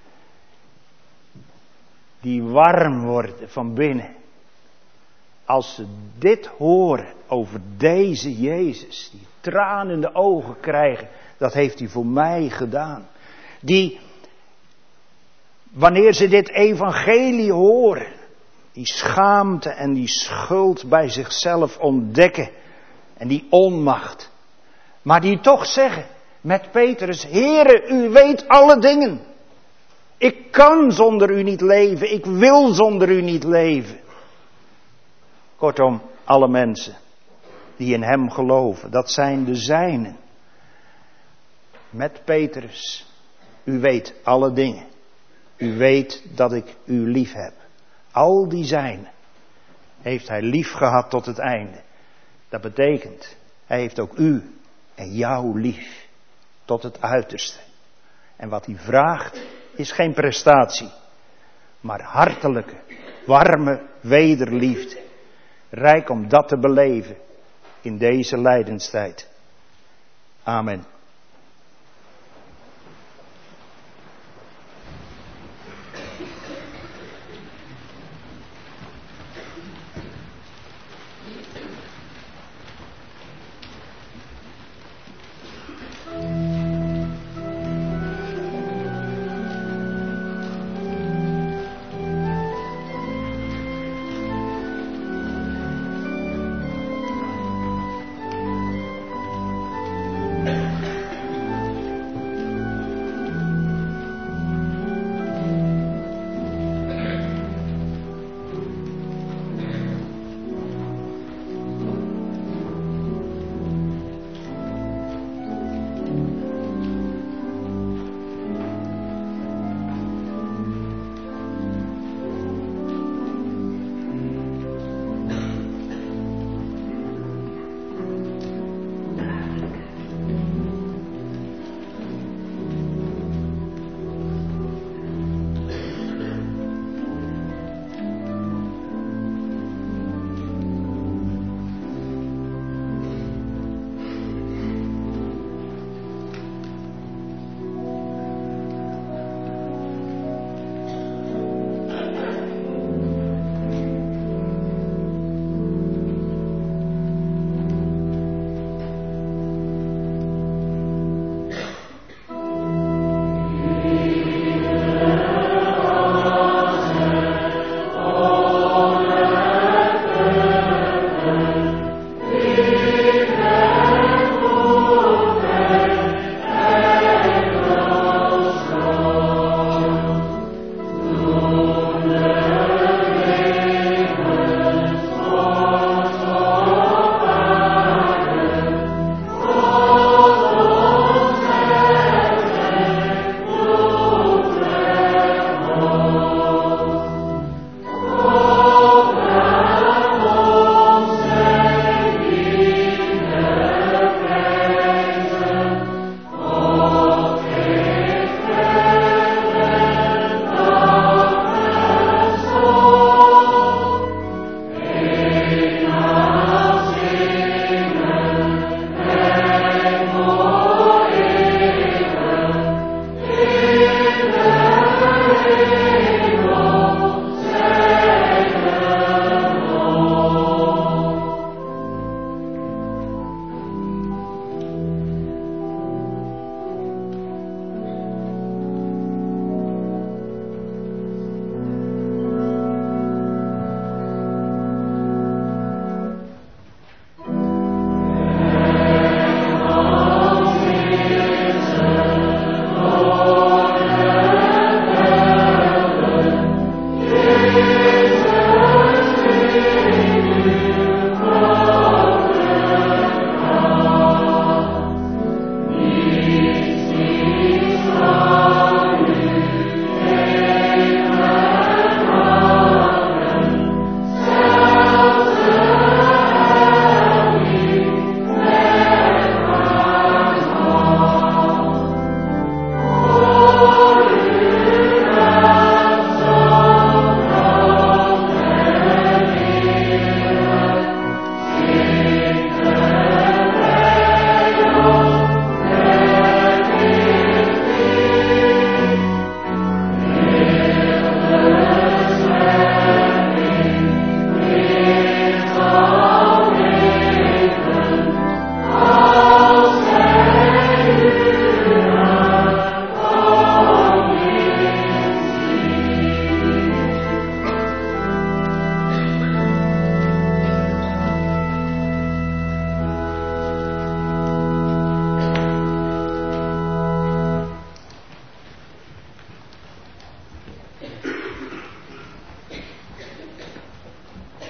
die warm worden van binnen. Als ze dit horen over deze Jezus, die tranen in de ogen krijgen, dat heeft hij voor mij gedaan. Die, wanneer ze dit evangelie horen, die schaamte en die schuld bij zichzelf ontdekken en die onmacht. Maar die toch zeggen met Petrus, Heere, u weet alle dingen. Ik kan zonder u niet leven, ik wil zonder u niet leven. Kortom, alle mensen die in hem geloven, dat zijn de zijnen. Met Petrus, u weet alle dingen. U weet dat ik u lief heb. Al die zijnen heeft hij lief gehad tot het einde. Dat betekent, hij heeft ook u en jou lief tot het uiterste. En wat hij vraagt is geen prestatie, maar hartelijke, warme wederliefde. Rijk om dat te beleven in deze lijdenstijd. Amen.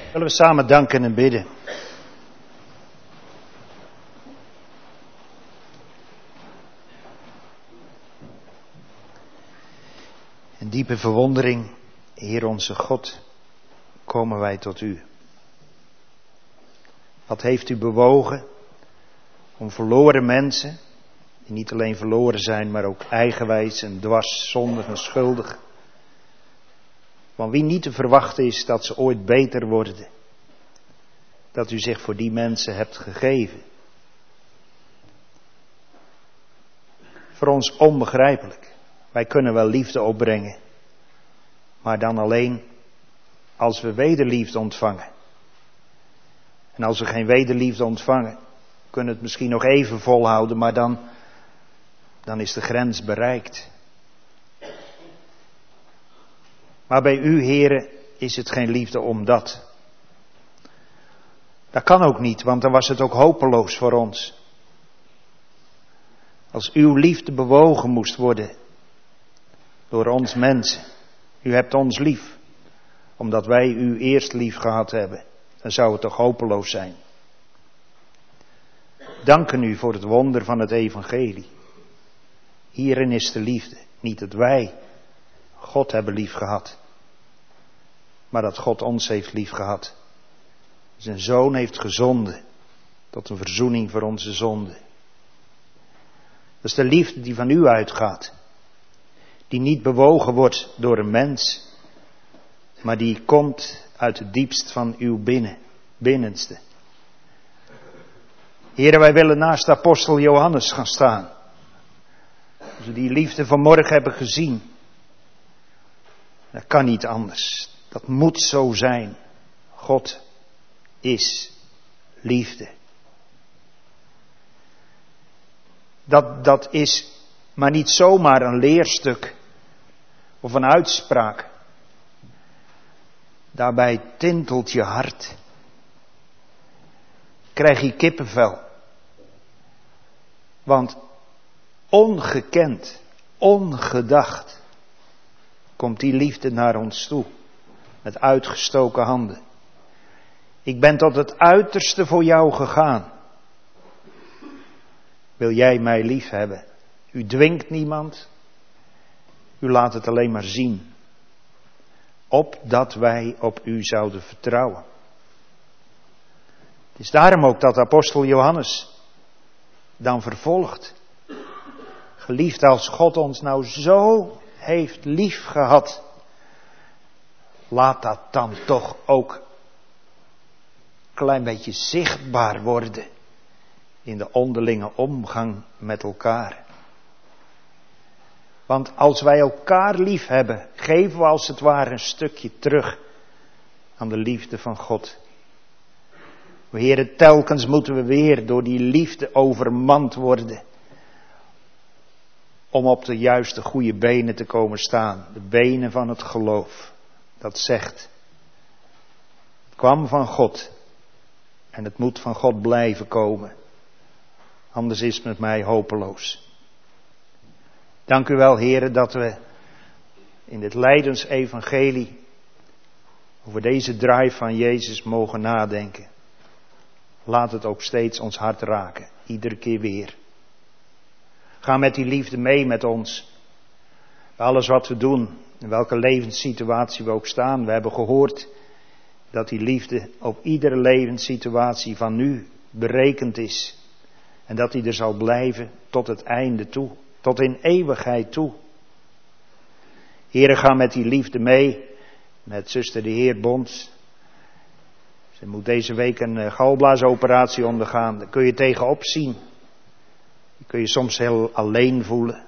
Willen we samen danken en bidden. In diepe verwondering, Heer onze God, komen wij tot u. Wat heeft u bewogen om verloren mensen, die niet alleen verloren zijn, maar ook eigenwijs en dwars, zondig en schuldig, van wie niet te verwachten is dat ze ooit beter worden, dat u zich voor die mensen hebt gegeven. Voor ons onbegrijpelijk. Wij kunnen wel liefde opbrengen, maar dan alleen als we wederliefde ontvangen. En als we geen wederliefde ontvangen, kunnen we het misschien nog even volhouden, maar dan, dan is de grens bereikt. Maar bij u, Heere, is het geen liefde omdat. Dat kan ook niet, want dan was het ook hopeloos voor ons. Als uw liefde bewogen moest worden door ons mensen. U hebt ons lief, omdat wij u eerst lief gehad hebben. Dan zou het toch hopeloos zijn. Danken u voor het wonder van het evangelie. Hierin is de liefde. Niet dat wij God hebben lief gehad, maar dat God ons heeft lief gehad. Zijn zoon heeft gezonden tot een verzoening voor onze zonden. Dat is de liefde die van u uitgaat. Die niet bewogen wordt door een mens, maar die komt uit het diepst van uw binnen, binnenste. Heren, wij willen naast de apostel Johannes gaan staan. Als we die liefde vanmorgen hebben gezien. Dat kan niet anders. Dat moet zo zijn. God is liefde. Dat, dat is maar niet zomaar een leerstuk of een uitspraak. Daarbij tintelt je hart. Krijg je kippenvel. Want ongekend, ongedacht, komt die liefde naar ons toe. Met uitgestoken handen. Ik ben tot het uiterste voor jou gegaan. Wil jij mij lief hebben? U dwingt niemand. U laat het alleen maar zien. Opdat wij op u zouden vertrouwen. Het is daarom ook dat apostel Johannes dan vervolgt. Geliefd, als God ons nou zo heeft lief gehad, laat dat dan toch ook een klein beetje zichtbaar worden in de onderlinge omgang met elkaar. Want als wij elkaar lief hebben, geven we als het ware een stukje terug aan de liefde van God. Heere, telkens moeten we weer door die liefde overmand worden. Om op de juiste goede benen te komen staan. De benen van het geloof. Dat zegt. Het kwam van God. En het moet van God blijven komen. Anders is het met mij hopeloos. Dank u wel, Heere, dat we in dit lijdensevangelie over deze drive van Jezus mogen nadenken. Laat het ook steeds ons hart raken. Iedere keer weer. Ga met die liefde mee met ons. Bij alles wat we doen. In welke levenssituatie we ook staan. We hebben gehoord dat die liefde op iedere levenssituatie van nu berekend is. En dat die er zal blijven tot het einde toe. Tot in eeuwigheid toe. Heere, ga met die liefde mee. Met zuster de Heer Bons. Ze moet deze week een galblaasoperatie ondergaan. Daar kun je tegenop zien. Die kun je soms heel alleen voelen.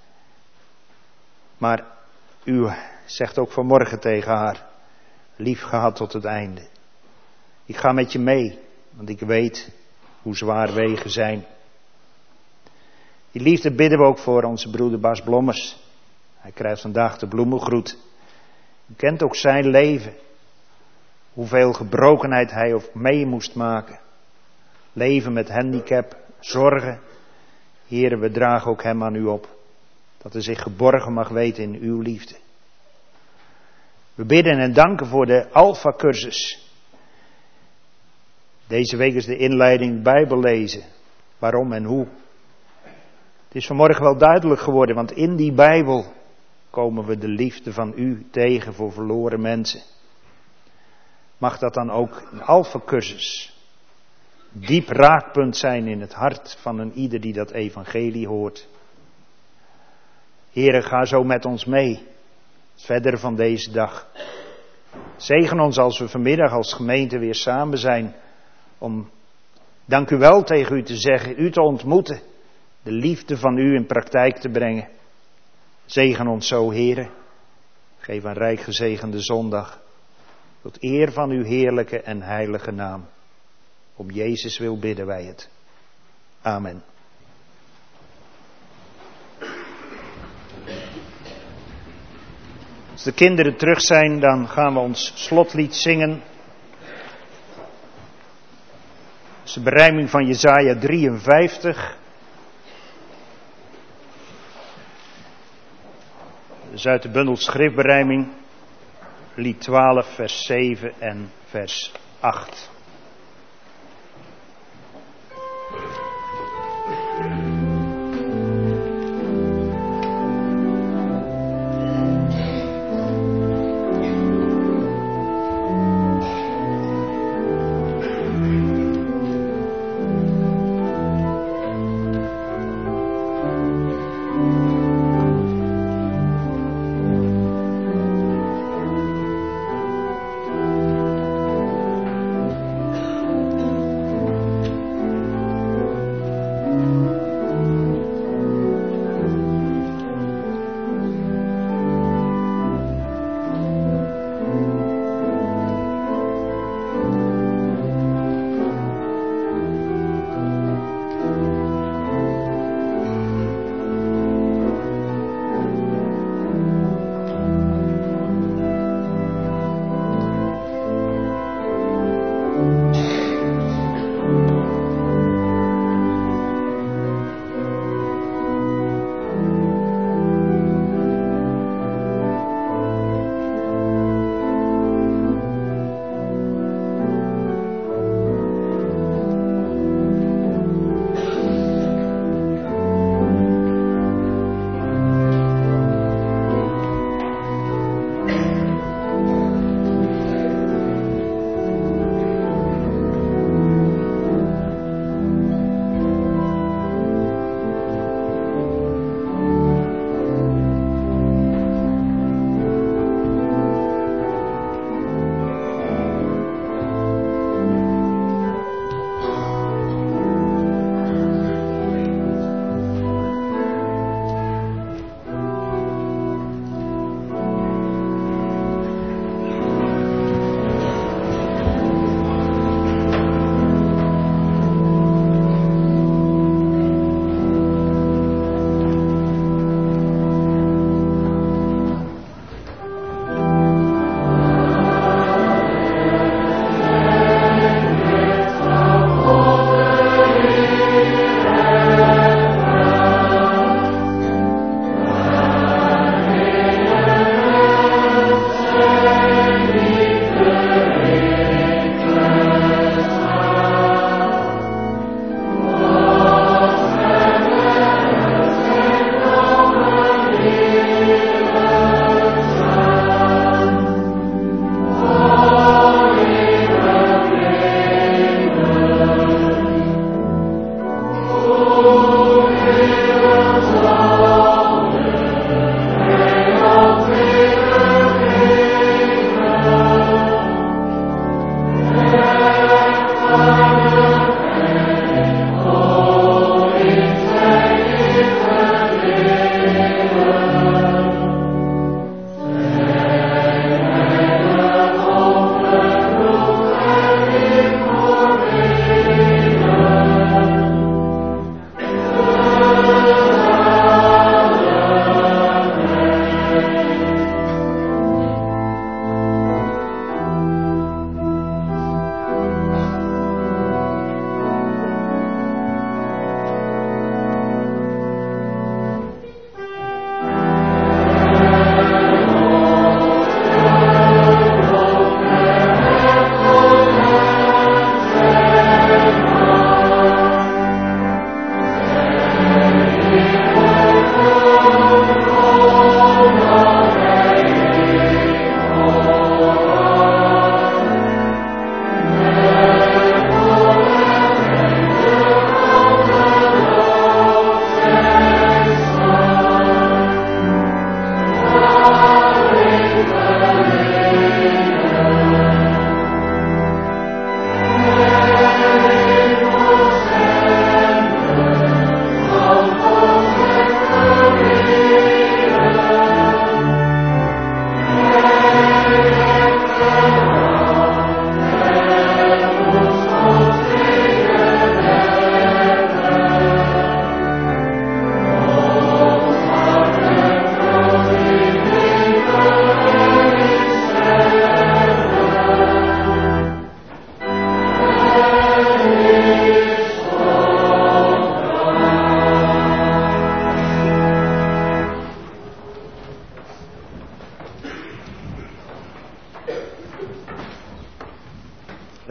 Maar u zegt ook vanmorgen tegen haar. Lief gehad tot het einde. Ik ga met je mee. Want ik weet hoe zwaar wegen zijn. Die liefde bidden we ook voor onze broeder Bas Blommers. Hij krijgt vandaag de bloemengroet. U kent ook zijn leven. Hoeveel gebrokenheid hij ook mee moest maken. Leven met handicap, zorgen. Heere, we dragen ook hem aan u op. Dat hij zich geborgen mag weten in uw liefde. We bidden en danken voor de Alpha-cursus. Deze week is de inleiding Bijbellezen. Waarom en hoe? Het is vanmorgen wel duidelijk geworden, want in die Bijbel komen we de liefde van u tegen voor verloren mensen. Mag dat dan ook een Alpha-cursus diep raakpunt zijn in het hart van een ieder die dat evangelie hoort. Heere, ga zo met ons mee, verder van deze dag. Zegen ons als we vanmiddag als gemeente weer samen zijn, om dank u wel tegen u te zeggen, u te ontmoeten, de liefde van u in praktijk te brengen. Zegen ons zo, Heere. Geef een rijk gezegende zondag, tot eer van uw heerlijke en heilige naam. Om Jezus wil bidden wij het. Amen. Als de kinderen terug zijn, dan gaan we ons slotlied zingen. Dat is de berijming van Jesaja drieënvijftig. Dus uit de bundel schriftberijming, lied twaalf, vers zeven en vers acht.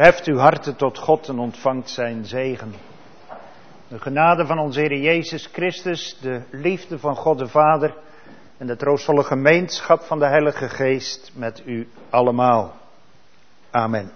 Verheft uw harten tot God en ontvangt zijn zegen. De genade van onze Heer Jezus Christus, de liefde van God de Vader en de troostvolle gemeenschap van de Heilige Geest met u allemaal. Amen.